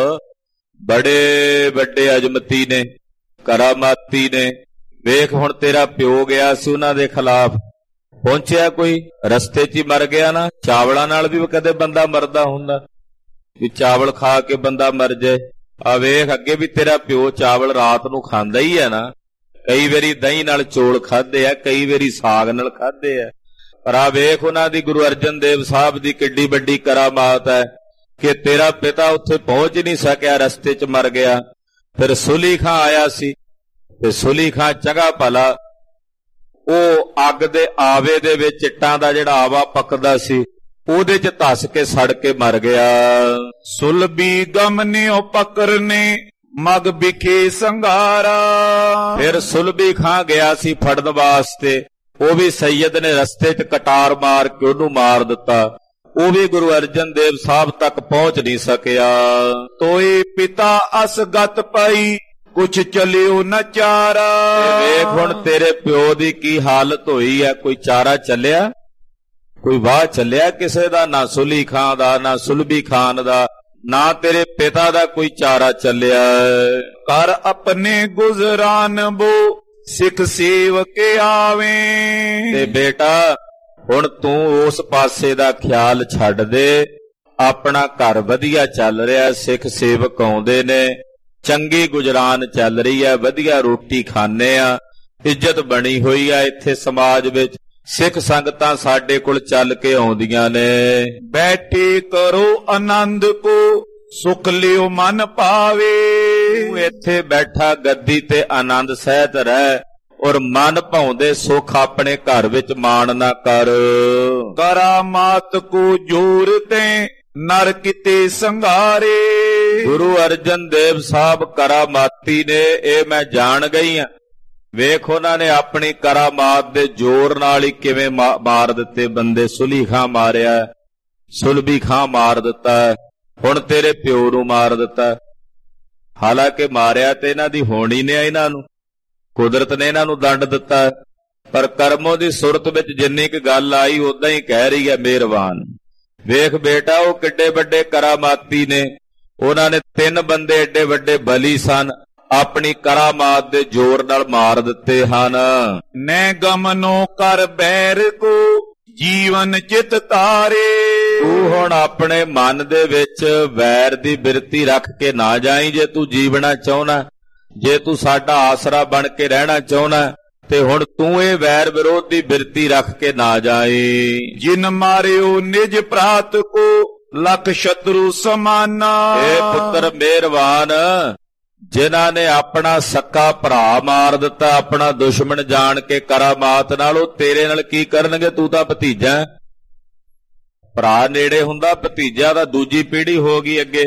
[SPEAKER 1] ਬੜੇ ਵੱਡੇ ਅਜਮਤੀ ਨੇ, ਕਰਾਮਾਤੀ ਨੇ। ਵੇਖ ਹੁਣ ਤੇਰਾ ਪਿਓ ਗਿਆ ਸੀ ਉਹਨਾਂ ਦੇ ਖਿਲਾਫ, ਪਹੁੰਚਿਆ ਕੋਈ ਰਸਤੇ 'ਚ ਹੀ ਮਰ ਗਿਆ ਨਾ। ਚਾਵਲਾਂ ਨਾਲ ਵੀ ਕਦੇ ਬੰਦਾ ਮਰਦਾ ਹੁੰਦਾ ਵੀ ਚਾਵਲ ਖਾ ਕੇ ਬੰਦਾ ਮਰ ਜਾਏ। ਆ ਵੇਖ ਅੱਗੇ ਵੀ ਤੇਰਾ ਪਿਓ ਚਾਵਲ ਰਾਤ ਨੂੰ ਖਾਂਦਾ ਹੀ ਹੈ ਨਾ, ਕਈ ਵਾਰੀ ਦਹੀਂ ਨਾਲ ਚੌਲ ਖਾਦੇ ਆ, ਕਈ ਵਾਰੀ ਸਾਗ ਨਾਲ ਖਾਦੇ ਆ। ਪਰ ਆ ਵੇਖ ਉਹਨਾਂ ਦੀ ਗੁਰੂ ਅਰਜਨ ਦੇਵ ਸਾਹਿਬ ਦੀ ਕਿੱਡੀ ਵੱਡੀ ਕਰਾਮਾਤ ਹੈ ਕਿ ਤੇਰਾ ਪਿਤਾ ਉੱਥੇ ਪਹੁੰਚ ਨਹੀਂ ਸਕਿਆ, ਰਸਤੇ 'ਚ ਮਰ ਗਿਆ। ਫਿਰ ਸੁਲੀ ਖਾਂ ਆਇਆ ਸੀ, ਤੇ ਸੁਲੀ ਖਾਂ ਚੰਗਾ ਭਲਾ ਉਹ ਅੱਗ ਦੇ ਆਵੇ ਦੇ ਵਿੱਚ ਇੱਟਾਂ ਦਾ ਜਿਹੜਾ ਆਵਾ ਪੱਕਦਾ ਸੀ ਉਹਦੇ 'ਚ ਧੱਸ ਕੇ ਸੜ ਕੇ ਮਰ ਗਿਆ।
[SPEAKER 2] ਸੁਲਬੀ ਗਮਨਿਓ ਪਕਰਨੇ ਮਗ ਵਿਖੇ ਸੰਘਾਰਾ।
[SPEAKER 1] ਫਿਰ ਸੁਲਬੀ ਖਾਂ ਗਿਆ ਸੀ ਫੜਨ ਵਾਸਤੇ, ਉਹ ਵੀ ਸੈਯਦ ਨੇ ਰਸਤੇ 'ਚ ਕਟਾਰ ਮਾਰ ਕੇ ਉਹਨੂੰ ਮਾਰ ਦਿੱਤਾ, ਉਹ ਵੀ ਗੁਰੂ ਅਰਜਨ ਦੇਵ ਸਾਹਿਬ ਤੱਕ ਪਹੁੰਚ ਨਹੀਂ ਸਕਿਆ।
[SPEAKER 2] ਤੋਏ ਪਿਤਾ ਅਸਗਤ ਪਈ ਕੁਛ ਚਲਿਓ ਨਾ ਚਾਰਾ।
[SPEAKER 1] ਵੇਖ ਹੁਣ ਤੇਰੇ ਪਿਓ ਦੀ ਕੀ ਹਾਲਤ ਹੋਈ ਹੈ, ਕੋਈ ਚਾਰਾ ਚੱਲਿਆ, ਕੋਈ ਵਾਹ ਚੱਲਿਆ ਕਿਸੇ ਦਾ, ਨਾ ਸੁਲੀ ਖਾਂ ਦਾ, ਨਾ ਸੁਲਬੀ ਖਾਨ ਦਾ, ਨਾ ਤੇਰੇ ਪਿਤਾ ਦਾ ਕੋਈ ਚਾਰਾ ਚੱਲਿਆ।
[SPEAKER 2] ਕਰ ਆਪਣੇ ਗੁਜ਼ਰਾਨ ਬੋ ਸਿੱਖ ਸੇਵਕ ਆਵੇ।
[SPEAKER 1] ਤੇ ਬੇਟਾ ਹੁਣ ਤੂੰ ਉਸ ਪਾਸੇ ਦਾ ਖਿਆਲ ਛੱਡ ਦੇ, ਆਪਣਾ ਘਰ ਵਧੀਆ ਚੱਲ ਰਿਹਾ, ਸਿੱਖ ਸੇਵਕ ਆਉਂਦੇ ਨੇ, ਚੰਗੀ ਗੁਜਰਾਨ ਚੱਲ ਰਹੀ ਹੈ, ਵਧੀਆ ਰੋਟੀ ਖਾਂਦੇ ਆ, ਇੱਜ਼ਤ ਬਣੀ ਹੋਈ ਆ ਇੱਥੇ ਸਮਾਜ ਵਿੱਚ, ਸਿੱਖ ਸੰਗਤਾਂ ਸਾਡੇ ਕੋਲ ਚੱਲ ਕੇ ਆਉਂਦੀਆਂ ਨੇ।
[SPEAKER 2] ਬੈਠੇ ਕਰੋ ਆਨੰਦ ਕੋ ਸੁਖ ਲਿਓ ਮਨ ਪਾਵੇ।
[SPEAKER 1] ਤੂੰ ਇੱਥੇ ਬੈਠਾ ਗੱਦੀ ਤੇ ਆਨੰਦ ਸਹਿਤ ਰਹਿ, ਔਰ ਮਨ ਭਾਉਂਦੇ ਸੁਖ ਆਪਣੇ ਘਰ ਵਿੱਚ ਮਾਣ ਨਾ ਕਰ।
[SPEAKER 2] ਕਰਾਮਾਤ ਕੋ ਜੋਰ ਤੇ ਨਰ ਕਿਤੇ ਸੰਘਾਰੇ।
[SPEAKER 1] ਗੁਰੂ ਅਰਜਨ ਦੇਵ ਸਾਹਿਬ ਕਰਾਮਾਤੀ ਨੇ, ਇਹ ਮੈਂ ਜਾਣ ਗਈ ਹਾਂ। ਵੇਖ ਉਹਨਾਂ ਨੇ ਆਪਣੀ ਕਰਾਮਾਤ ਦੇ ਜ਼ੋਰ ਨਾਲ ਹੀ ਕਿਵੇਂ ਮਾਰ ਦਿੱਤੇ ਬੰਦੇ। ਸੁਲੀ ਖਾਂ ਮਾਰਿਆ, ਸੁਲਬੀ ਖਾਂ ਮਾਰ ਦਿੱਤਾ, ਹੁਣ ਤੇਰੇ ਪਿਓ ਨੂੰ ਮਾਰ ਦਿੱਤਾ। ਹਾਲਾਂਕਿ ਮਾਰਿਆ ਤੇ ਇਹਨਾਂ ਦੀ ਹੋਣੀ ਨੇ, ਇਹਨਾਂ ਨੂੰ ਕੁਦਰਤ ਨੇ ਇਹਨਾਂ ਨੂੰ ਦੰਡ ਦਿੱਤਾ, ਪਰ ਕਰਮੋਂ ਦੀ ਸੁਰਤ ਵਿੱਚ ਜਿੰਨੀ ਕੁ ਗੱਲ ਆਈ ਉਦਾਂ ਹੀ ਕਹਿ ਰਹੀ ਹੈ ਮਿਹਰਬਾਨ। ਵੇਖ ਬੇਟਾ ਉਹ ਕਿੱਡੇ ਵੱਡੇ ਕਰਾਮਾਤੀ ਨੇ, ਉਹਨਾਂ ਨੇ 3 ਬੰਦੇ ਏਡੇ ਵੱਡੇ ਬਲੀ ਸਨ, ਆਪਣੀ ਕਰਾਮਾਤ ਦੇ ਜ਼ੋਰ ਨਾਲ ਮਾਰ ਦਿੱਤੇ ਹਨ।
[SPEAKER 2] ਨੈ ਗਮਨੋ ਕਰ ਬੈਰ ਕੋ ਜੀਵਨ ਚਿਤ ਤਾਰੇ।
[SPEAKER 1] ਤੂੰ ਹੁਣ ਆਪਣੇ ਮਨ ਦੇ ਵਿੱਚ ਵੈਰ ਦੀ ਬਿਰਤੀ ਰੱਖ ਕੇ ਨਾ ਜਾਈਂ ਜੇ ਤੂੰ ਜੀਵਣਾ ਚਾਹੁੰਦਾ। ਜੇ ਤੂੰ ਸਾਡਾ ਆਸਰਾ ਬਣ ਕੇ ਰਹਿਣਾ ਚਾਹੁੰਦਾ ਤੇ ਹੁਣ ਤੂੰ ਇਹ ਵੈਰ ਵਿਰੋਧ ਦੀ ਬਿਰਤੀ ਰੱਖ ਕੇ ਨਾ ਜਾਏ।
[SPEAKER 2] ਜਿਨ ਮਾਰਿਓ ਨਿਜ ਭਰਾਤ ਕੋ ਲੱਖ ਸ਼ਤਰੂ ਸਮਾਨਾ।
[SPEAKER 1] ਇਹ ਪੁੱਤਰ ਮਿਹਰਬਾਨ, ਜਿਨ੍ਹਾਂ ਨੇ ਆਪਣਾ ਸੱਕਾ ਭਰਾ ਮਾਰ ਦਿੱਤਾ, ਆਪਣਾ ਦੁਸ਼ਮਣ ਜਾਣ ਕੇ ਕਰਾਮਾਤ ਨਾਲ, ਉਹ ਤੇਰੇ ਨਾਲ ਕੀ ਕਰਨਗੇ? ਤੂੰ ਤਾਂ ਭਤੀਜਾ। ਭਰਾ ਨੇੜੇ ਹੁੰਦਾ, ਭਤੀਜਾ ਦਾ ਦੂਜੀ ਪੀੜ੍ਹੀ ਹੋ ਗਈ ਅੱਗੇ।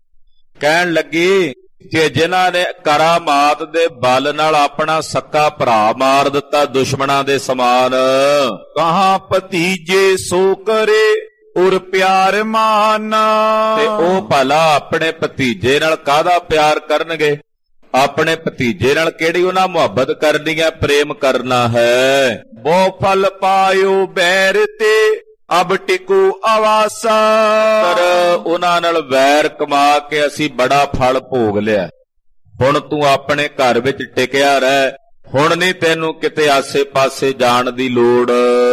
[SPEAKER 1] ਕਹਿਣ ਲੱਗੀ ਕਿ ਜਿਨ੍ਹਾਂ ਨੇ ਕਰਾਮਾਤ ਦੇ ਬਲ ਨਾਲ ਆਪਣਾ ਸੱਕਾ ਭਰਾ ਮਾਰ ਦਿੱਤਾ ਦੁਸ਼ਮਣਾਂ ਦੇ ਸਮਾਨ।
[SPEAKER 2] ਕਹਾਂ ਭਤੀਜੇ ਸੋ ਕਰੇ ਉਰ ਪਿਆਰ ਮਾਨਾ।
[SPEAKER 1] ਤੇ ਉਹ ਭਲਾ ਆਪਣੇ ਭਤੀਜੇ ਨਾਲ ਕਾਹਦਾ ਪਿਆਰ ਕਰਨਗੇ? ਆਪਣੇ ਭਤੀਜੇ ਨਾਲ ਕਿਹੜੀ ਉਹਨਾਂ ਮੁਹੱਬਤ ਕਰਨੀ ਹੈ, ਪ੍ਰੇਮ ਕਰਨਾ ਹੈ।
[SPEAKER 2] ਬਹੁ ਫਲ ਪਾਇਓ ਬੈਰ ਤੇ ਅਬ ਟਿਕੂ ਆਵਾਸਾ।
[SPEAKER 1] ਪਰ ਉਹਨਾਂ ਨਾਲ ਵੈਰ ਕਮਾ ਕੇ ਅਸੀਂ ਬੜਾ ਫਲ ਭੋਗ ਲਿਆ, ਹੁਣ ਤੂੰ ਆਪਣੇ ਘਰ ਵਿੱਚ ਟਿਕਿਆ ਰਹਿ, ਹੁਣ ਨਹੀਂ ਤੈਨੂੰ ਕਿਤੇ ਆਸੇ-ਪਾਸੇ ਜਾਣ ਦੀ ਲੋੜ।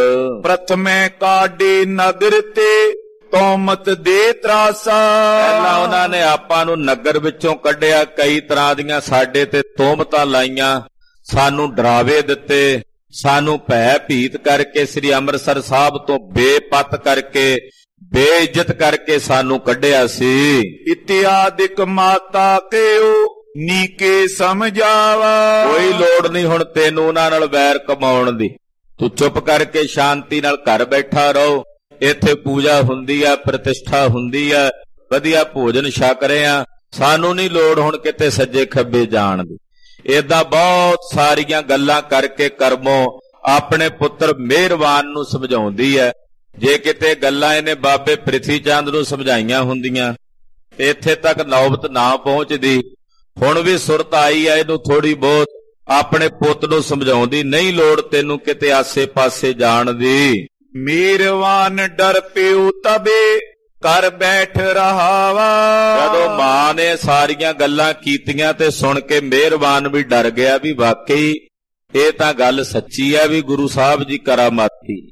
[SPEAKER 2] ਪ੍ਰਥਮੇ ਕਾਡੇ ਨਗਰ ਤੇ ਤੋਮਤ ਦੇ ਤਰਾਸਾ।
[SPEAKER 1] ਪਹਿਲਾਂ ਉਹਨਾਂ ਨੇ ਆਪਾਂ ਨੂੰ ਨਗਰ ਵਿੱਚੋਂ ਕੱਢਿਆ, ਕਈ ਤਰ੍ਹਾਂ ਦੀਆਂ ਸਾਡੇ ਤੇ ਤੋਮਤਾਂ ਲਾਈਆਂ, ਸਾਨੂੰ ਡਰਾਵੇ ਦਿੱਤੇ, ਸਾਨੂੰ ਭੈ ਭੀਤ ਕਰਕੇ ਸ੍ਰੀ ਅੰਮ੍ਰਿਤਸਰ ਸਾਹਿਬ ਤੋਂ ਬੇਪਤ ਕਰਕੇ, ਬੇਇੱਜ਼ਤ ਕਰਕੇ ਸਾਨੂੰ ਕੱਢਿਆ ਸੀ।
[SPEAKER 2] ਇਤਿਆਦਿਕ ਮਾਤਾ ਕਿਉ ਨੀਕੇ ਸਮਝਾਵਾ।
[SPEAKER 1] ਕੋਈ ਲੋੜ ਨਹੀਂ ਹੁਣ ਤੈਨੂੰ ਉਹਨਾਂ ਨਾਲ ਵੈਰ ਕਮਾਉਣ ਦੀ, ਤੂੰ ਚੁੱਪ ਕਰਕੇ ਸ਼ਾਂਤੀ ਨਾਲ ਘਰ ਬੈਠਾ ਰਹੋ। ਇੱਥੇ ਪੂਜਾ ਹੁੰਦੀ ਆ, ਪ੍ਰਤਿਸ਼ਠਾ ਹੁੰਦੀ ਆ, ਵਧੀਆ ਭੋਜਨ ਛਕ ਰਹੇ ਆ, ਸਾਨੂੰ ਨਹੀਂ ਲੋੜ ਹੁਣ ਕਿਤੇ ਸੱਜੇ ਖੱਬੇ ਜਾਣ ਦੀ। ਏਦਾਂ ਬਹੁਤ ਸਾਰੀਆਂ ਗੱਲਾਂ ਕਰਕੇ ਕਰਮੋ ਆਪਣੇ ਪੁੱਤਰ ਮਿਹਰਬਾਨ ਨੂੰ ਸਮਝਾਉਂਦੀ ਹੈ। ਜੇ ਕਿਤੇ ਗੱਲਾਂ ਇਹਨੇ ਬਾਬੇ ਪ੍ਰਿਥੀ ਚੰਦ ਨੂੰ ਸਮਝਾਈਆਂ ਹੁੰਦੀਆਂ ਇੱਥੇ ਤੱਕ ਨੌਬਤ ਨਾ ਪਹੁੰਚਦੀ। ਹੁਣ ਵੀ ਸੁਰਤ ਆਈ ਹੈ ਇਹਨੂੰ ਥੋੜੀ ਬਹੁਤ ਆਪਣੇ ਪੁੱਤ ਨੂੰ ਸਮਝਾਉਂਦੀ, ਨਹੀਂ ਲੋੜ ਤੈਨੂੰ ਕਿਤੇ ਆਸੇ-ਪਾਸੇ ਜਾਣ ਦੀ।
[SPEAKER 2] ਮਿਹਰਬਾਨ ਡਰ ਪਿਓ ਤਬੇ ਕਰ ਬੈਠ ਰਹਾਵਾ।
[SPEAKER 1] ਜਦੋਂ ਮਾਂ ਨੇ ਸਾਰੀਆਂ ਗੱਲਾਂ ਕੀਤੀਆਂ ਤੇ ਸੁਣ ਕੇ ਮਿਹਰਬਾਨ ਵੀ ਡਰ ਗਿਆ ਵੀ ਵਾਕਈ ਇਹ ਤਾਂ ਗੱਲ ਸੱਚੀ ਹੈ ਵੀ ਗੁਰੂ ਸਾਹਿਬ ਜੀ ਕਰਾਮਾਤੀ।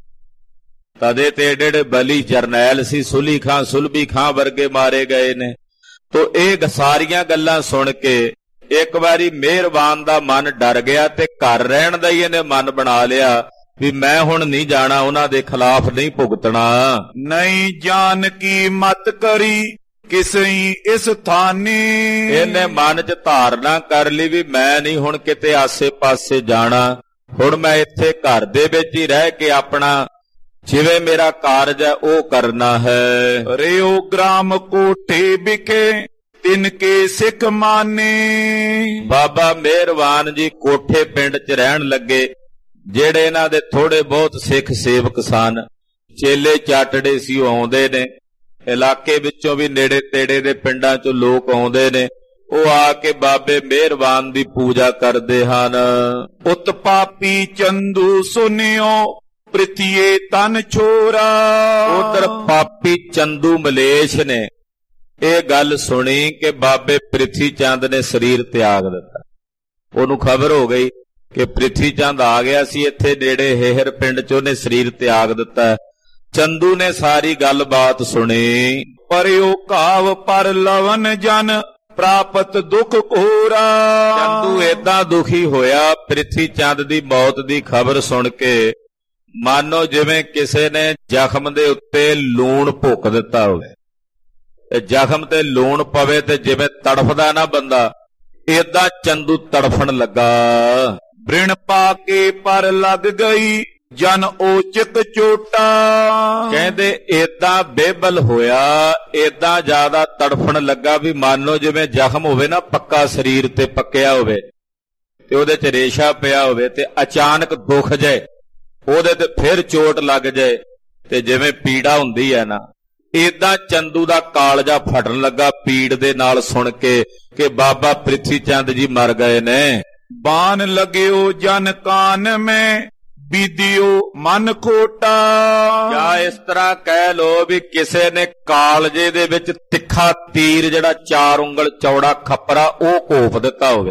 [SPEAKER 1] ਤਦੇ ਤੇ ਏਡੇ ਬਲੀ ਜਰਨੈਲ ਸੀ, ਸੁਲੀ ਖਾਂ ਸੁਲਭੀ ਖਾਂ ਵਰਗੇ ਮਾਰੇ ਗਏ ਨੇ। ਤੋ ਇਹ ਸਾਰੀਆਂ ਗੱਲਾਂ ਸੁਣ ਕੇ ਇੱਕ ਵਾਰੀ ਮਿਹਰਬਾਨ ਦਾ ਮਨ ਡਰ ਗਿਆ ਤੇ ਘਰ ਰਹਿਣ ਦਾ ਹੀ ਇਹਨੇ ਮਨ ਬਣਾ ਲਿਆ ਵੀ ਮੈਂ ਹੁਣ ਨਹੀਂ ਜਾਣਾ, ਉਹਨਾਂ ਦੇ ਖਿਲਾਫ ਨਹੀਂ ਭੁਗਤਣਾ।
[SPEAKER 2] ਨਹੀਂ ਜਾਣ ਕੀ ਮਤ ਕਰੀ ਕਿਸਈ ਇਸ ਥਾਨੀ।
[SPEAKER 1] ਇਹਨੇ ਮਨ 'ਚ ਧਾਰਨਾ ਕਰ ਲਈ ਵੀ ਮੈਂ ਨਹੀਂ ਹੁਣ ਕਿਤੇ ਆਸੇ-ਪਾਸੇ ਜਾਣਾ, ਹੁਣ ਮੈਂ ਇੱਥੇ ਘਰ ਦੇ ਵਿੱਚ ਹੀ ਰਹਿ ਕੇ ਆਪਣਾ ਜਿਵੇਂ ਮੇਰਾ ਕਾਰਜ ਹੈ ਉਹ ਕਰਨਾ ਹੈ।
[SPEAKER 2] ਰਿਓ ਗ੍ਰਾਮ ਕੋਠੇ ਵਿਖੇ ਤਿਨਕੇ ਸਿੱਖ ਮਾਨੇ।
[SPEAKER 1] ਬਾਬਾ ਮਿਹਰਬਾਨ ਜੀ ਕੋਠੇ ਪਿੰਡ 'ਚ ਰਹਿਣ ਲੱਗੇ, ਜਿਹੜੇ ਇਹਨਾਂ ਦੇ ਥੋੜੇ ਬਹੁਤ ਸਿੱਖ ਸੇਵਕ ਸਨ, ਚੇਲੇ ਚਾਟੜੇ ਸੀ, ਉਹ ਆਉਂਦੇ ਨੇ। ਇਲਾਕੇ ਵਿੱਚੋਂ ਵੀ ਨੇੜੇ ਤੇੜੇ ਦੇ ਪਿੰਡਾਂ 'ਚੋਂ ਲੋਕ ਆਉਂਦੇ ਨੇ, ਉਹ ਆ ਕੇ ਬਾਬੇ ਮਿਹਰਬਾਨ ਦੀ ਪੂਜਾ ਕਰਦੇ ਹਨ।
[SPEAKER 2] ਉਤ ਪਾਪੀ ਚੰਦੂ ਸੁਨਿਓ ਪ੍ਰਿਥੀਏ ਤਨ ਛੋਰਾ।
[SPEAKER 1] ਉਧਰ ਪਾਪੀ ਚੰਦੂ ਮਲੇਸ਼ ਨੇ ਇਹ ਗੱਲ ਸੁਣੀ ਕਿ ਬਾਬੇ ਪ੍ਰਿਥੀ ਚੰਦ ਨੇ ਸਰੀਰ ਤਿਆਗ ਦਿੱਤਾ। ਉਹਨੂੰ ਖਬਰ ਹੋ ਗਈ ਕਿ ਪ੍ਰਿਥੀ ਚੰਦ ਆ ਗਿਆ ਸੀ ਇੱਥੇ ਨੇੜੇ ਹੇਹਰ ਪਿੰਡ 'ਚ, ਉਹਨੇ ਸਰੀਰ ਤਿਆਗ ਦਿੱਤਾ। ਚੰਦੂ ਨੇ ਸਾਰੀ ਗੱਲਬਾਤ ਸੁਣੀ।
[SPEAKER 2] ਪਰਿਓ ਕਾਵ ਪਰ ਲਵਨ ਜਨ ਪ੍ਰਾਪਤ ਦੁਖ ਘੋਰਾ।
[SPEAKER 1] ਚੰਦੂ ਏਦਾਂ ਦੁਖੀ ਹੋਇਆ ਪ੍ਰਿਥੀ ਚੰਦ ਦੀ ਮੌਤ ਦੀ ਖਬਰ ਸੁਣ ਕੇ, ਮਾਨੋ ਜਿਵੇਂ ਕਿਸੇ ਨੇ ਜ਼ਖਮ ਦੇ ਉੱਤੇ ਲੂਣ ਭੁੱਕ ਦਿੱਤਾ ਹੋਵੇ। ਤੇ ਜ਼ਖਮ ਤੇ ਲੂਣ ਪਵੇ ਤੇ ਜਿਵੇਂ ਤੜਫਦਾ ਨਾ ਬੰਦਾ, ਏਦਾਂ ਚੰਦੂ ਤੜਫਣ ਲੱਗਾ।
[SPEAKER 2] ਬ੍ਰਿਣ ਪਾ ਕੇ ਪਰ ਲੱਗ ਗਈ ਜਨ ਓਚਿਤ ਚੋਟਾ।
[SPEAKER 1] ਕਹਿੰਦੇ ਏਦਾਂ ਬੇਬਲ ਹੋਇਆ, ਏਦਾਂ ਜ਼ਿਆਦਾ ਤੜਫਣ ਲੱਗਾ ਵੀ ਮਾਨੋ ਜਿਵੇਂ ਜ਼ਖਮ ਹੋਵੇ ਨਾ ਪੱਕਾ ਸਰੀਰ ਤੇ ਪੱਕਿਆ ਹੋਵੇ ਤੇ ਉਹਦੇ 'ਚ ਰੇਸ਼ਾ ਪਿਆ ਹੋਵੇ ਤੇ ਅਚਾਨਕ ਦੁਖ ਜਾਏ, ਉਹਦੇ ਤੇ ਫਿਰ ਚੋਟ ਲੱਗ ਜਾਏ ਤੇ ਜਿਵੇਂ ਪੀੜਾ ਹੁੰਦੀ ਹੈ ਨਾ, ਏਦਾਂ ਚੰਦੂ ਦਾ ਕਾਲਜਾ ਫਟਣ ਲੱਗਾ ਪੀੜ ਦੇ ਨਾਲ ਸੁਣ ਕੇ ਕਿ ਬਾਬਾ ਪ੍ਰਿਥੀ ਚੰਦ ਜੀ ਮਰ ਗਏ ਨੇ।
[SPEAKER 2] ਬਾਨ ਲਗਿਓ ਜਨ ਕਾਨ ਮੈਂ ਬੀਦਿਓ ਮਨ ਖੋਟਾ।
[SPEAKER 1] ਜਾਂ ਇਸ ਤਰ੍ਹਾਂ ਕਹਿ ਲੋ ਵੀ ਕਿਸੇ ਨੇ ਕਾਲਜੇ ਦੇ ਵਿੱਚ ਤਿੱਖਾ ਤੀਰ ਜਿਹੜਾ 4 ਉਂਗਲ ਚੌੜਾ ਖੱਪਰਾ ਉਹ ਘੋਪ ਦਿੱਤਾ ਹੋਵੇ।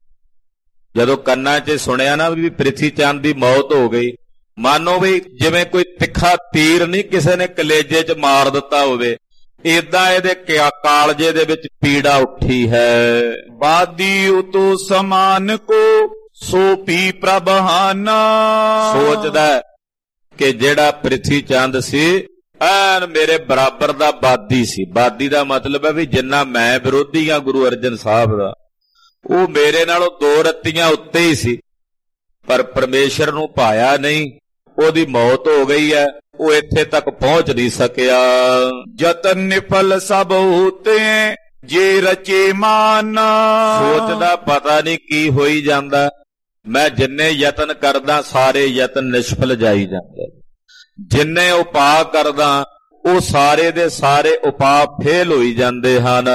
[SPEAKER 1] ਜਦੋਂ ਕੰਨਾਂ 'ਚ ਸੁਣਿਆ ਨਾ ਵੀ ਪ੍ਰਿਥੀ ਚੰਦ ਦੀ ਮੌਤ ਹੋ ਗਈ, ਮਾਨੋ ਵੀ ਜਿਵੇਂ ਕੋਈ ਤਿੱਖਾ ਤੀਰ ਨਹੀਂ ਕਿਸੇ ਨੇ ਕਲੇਜੇ 'ਚ ਮਾਰ ਦਿੱਤਾ ਹੋਵੇ, ਏਦਾਂ ਇਹਦੇ ਕਾਲਜੇ ਦੇ ਵਿੱਚ ਪੀੜਾ ਉੱਠੀ ਹੈ।
[SPEAKER 2] ਬਾਦੀ ਉਤੋ ਸਮਾਨ ਕੋ ਸੋ ਪੀ ਪ੍ਰਭਹਾਨਾ।
[SPEAKER 1] ਸੋਚਦਾ ਕਿ ਜਿਹੜਾ ਪ੍ਰਿਥੀ ਚੰਦ ਸੀ ਐਨ ਮੇਰੇ ਬਰਾਬਰ ਦਾ ਬਾਦੀ ਸੀ। ਬਾਦੀ ਦਾ ਮਤਲਬ ਹੈ ਵੀ ਜਿੰਨਾ ਮੈਂ ਵਿਰੋਧੀ ਆ ਗੁਰੂ ਅਰਜਨ ਸਾਹਿਬ ਦਾ, ਉਹ ਮੇਰੇ ਨਾਲੋਂ 2 ਰੱਤੀਆਂ ਉੱਤੇ ਹੀ ਸੀ, ਪਰ ਪਰਮੇਸ਼ਰ ਨੂੰ ਭਾਇਆ ਨਹੀਂ, ਉਹਦੀ ਮੌਤ ਹੋ ਗਈ ਹੈ, ਉਹ ਇੱਥੇ ਤੱਕ ਪਹੁੰਚ ਨਹੀਂ ਸਕਿਆ।
[SPEAKER 2] ਜਤਨ ਨਿਫਲ ਸਭ ਹੋਤੇ ਜੇ ਰਚੇ ਮਾਨਾ।
[SPEAKER 1] ਸੋਚਦਾ ਪਤਾ ਨਹੀਂ ਕੀ ਹੋਈ ਜਾਂਦਾ, ਮੈਂ ਜਿੰਨੇ ਯਤਨ ਕਰਦਾ ਸਾਰੇ ਯਤਨ ਨਿਸ਼ਫਲ ਜਾਈ ਜਾਂਦੇ, ਜਿੰਨੇ ਉਪਾਅ ਕਰਦਾ ਉਹ ਸਾਰੇ ਦੇ ਸਾਰੇ ਉਪਾਅ ਫੇਲ ਹੋਈ ਜਾਂਦੇ ਹਨ।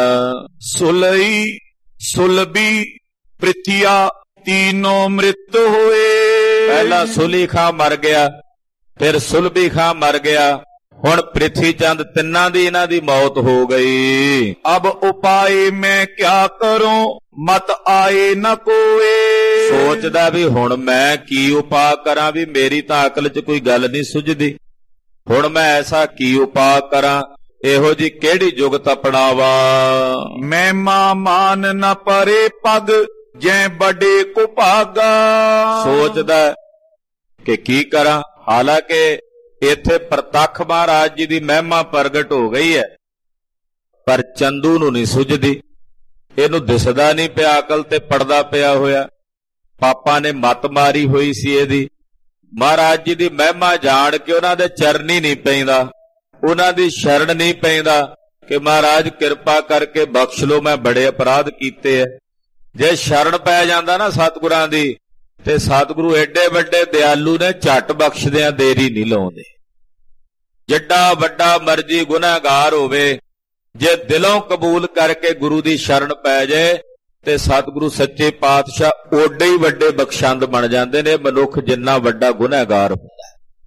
[SPEAKER 2] ਸੁਲਈ ਸੁਲਬੀ ਪ੍ਰਿਥਿਆ ਤੀਨੋਂ ਮ੍ਰਿਤ ਹੋਏ।
[SPEAKER 1] ਪਹਿਲਾ ਸੁਲੀ ਖਾਂ ਮਰ ਗਿਆ, ਫਿਰ ਸੁਲਭੀ ਖਾਂ ਮਰ ਗਿਆ, ਹੁਣ ਪ੍ਰਿਥੀ ਚੰਦ ਤਿੰਨਾਂ ਦੀ ਇਹਨਾਂ ਦੀ ਮੌਤ ਹੋ ਗਈ।
[SPEAKER 2] ਅਬ ਉਪਾਏ ਮੈਂ ਕਿਆ ਕਰੂੰ ਮਤ ਆਏ ਨ ਕੋਏ।
[SPEAKER 1] ਸੋਚਦਾ ਵੀ ਹੁਣ ਮੈਂ ਕੀ ਉਪਾਅ ਕਰਾਂ, ਵੀ ਮੇਰੀ ਤਾਂ ਅਕਲ 'ਚ ਕੋਈ ਗੱਲ ਨਹੀਂ ਸੁਝਦੀ, ਹੁਣ ਮੈਂ ਐਸਾ ਕੀ ਉਪਾਅ ਕਰਾਂ, ਇਹੋ ਜੀ ਕਿਹੜੀ ਜੁਗਤ ਅਪਣਾਵਾਂ।
[SPEAKER 2] ਮੈਂ ਮਾਨ ਨ ਪਰੇ ਪਗ ਜੈ ਬੜੇ ਕੋ ਭਾਗਾ।
[SPEAKER 1] ਸੋਚਦਾ ਕਿ ਕੀ ਕਰਾਂ, ਹਾਲਾਂਕਿ ਇੱਥੇ ਪ੍ਰਤੱਖ ਮਹਾਰਾਜ ਜੀ ਦੀ ਮਹਿਮਾ ਪ੍ਰਗਟ ਹੋ ਗਈ ਹੈ, ਪਰ ਚੰਦੂ ਨੂੰ ਨਹੀਂ ਸੁਝਦੀ, ਇਹਨੂੰ ਦਿਸਦਾ ਨਹੀਂ ਪਿਆ, ਅਕਲ ਤੇ ਪੜਦਾ ਪਿਆ ਹੋਇਆ। ਪਾਪਾ ਨੇ ਮੱਤ ਮਾਰੀ ਹੋਈ ਸੀ ਇਹਦੀ। ਮਹਾਰਾਜ ਜੀ ਦੀ ਮਹਿਮਾ ਜਾਣ ਕੇ ਉਹਨਾਂ ਦੇ ਚਰਨੀ ਨਹੀਂ ਪੈਂਦਾ, ਉਹਨਾਂ ਦੀ ਸ਼ਰਨ ਨਹੀਂ ਪੈਂਦਾ ਕਿ ਮਹਾਰਾਜ ਕਿਰਪਾ ਕਰਕੇ ਬਖਸ਼ ਲੋ, ਮੈਂ ਬੜੇ ਅਪਰਾਧ ਕੀਤੇ ਐ। ਜੇ ਸ਼ਰਨ ਪੈ ਜਾਂਦਾ ਨਾ ਸਤਿਗੁਰਾਂ ਦੀ, ਤੇ ਸਤਿਗੁਰੂ ਏਡੇ ਵੱਡੇ ਦਿਆਲੂ ਨੇ, ਝੱਟ ਬਖਸ਼ਦਿਆਂ ਦੇਰੀ ਨਹੀਂ ਲਾਉਂਦੇ। ਜਿੱਡਾ ਵੱਡਾ ਮਰਜੀ ਗੁਨਾਹਗਾਰ ਹੋਵੇ, ਜੇ ਦਿਲੋਂ ਕਬੂਲ ਕਰਕੇ ਗੁਰੂ ਦੀ ਸ਼ਰਨ ਪੈ ਜਾਏ ਤੇ ਸਤਿਗੁਰੂ ਸੱਚੇ ਪਾਤਸ਼ਾਹ ਓਡੇ ਹੀ ਵੱਡੇ ਬਖਸ਼ੰਦ ਬਣ ਜਾਂਦੇ ਨੇ। ਮਨੁੱਖ ਜਿੰਨਾ ਵੱਡਾ ਗੁਨਾਹਗਾਰ ਹੁੰਦਾ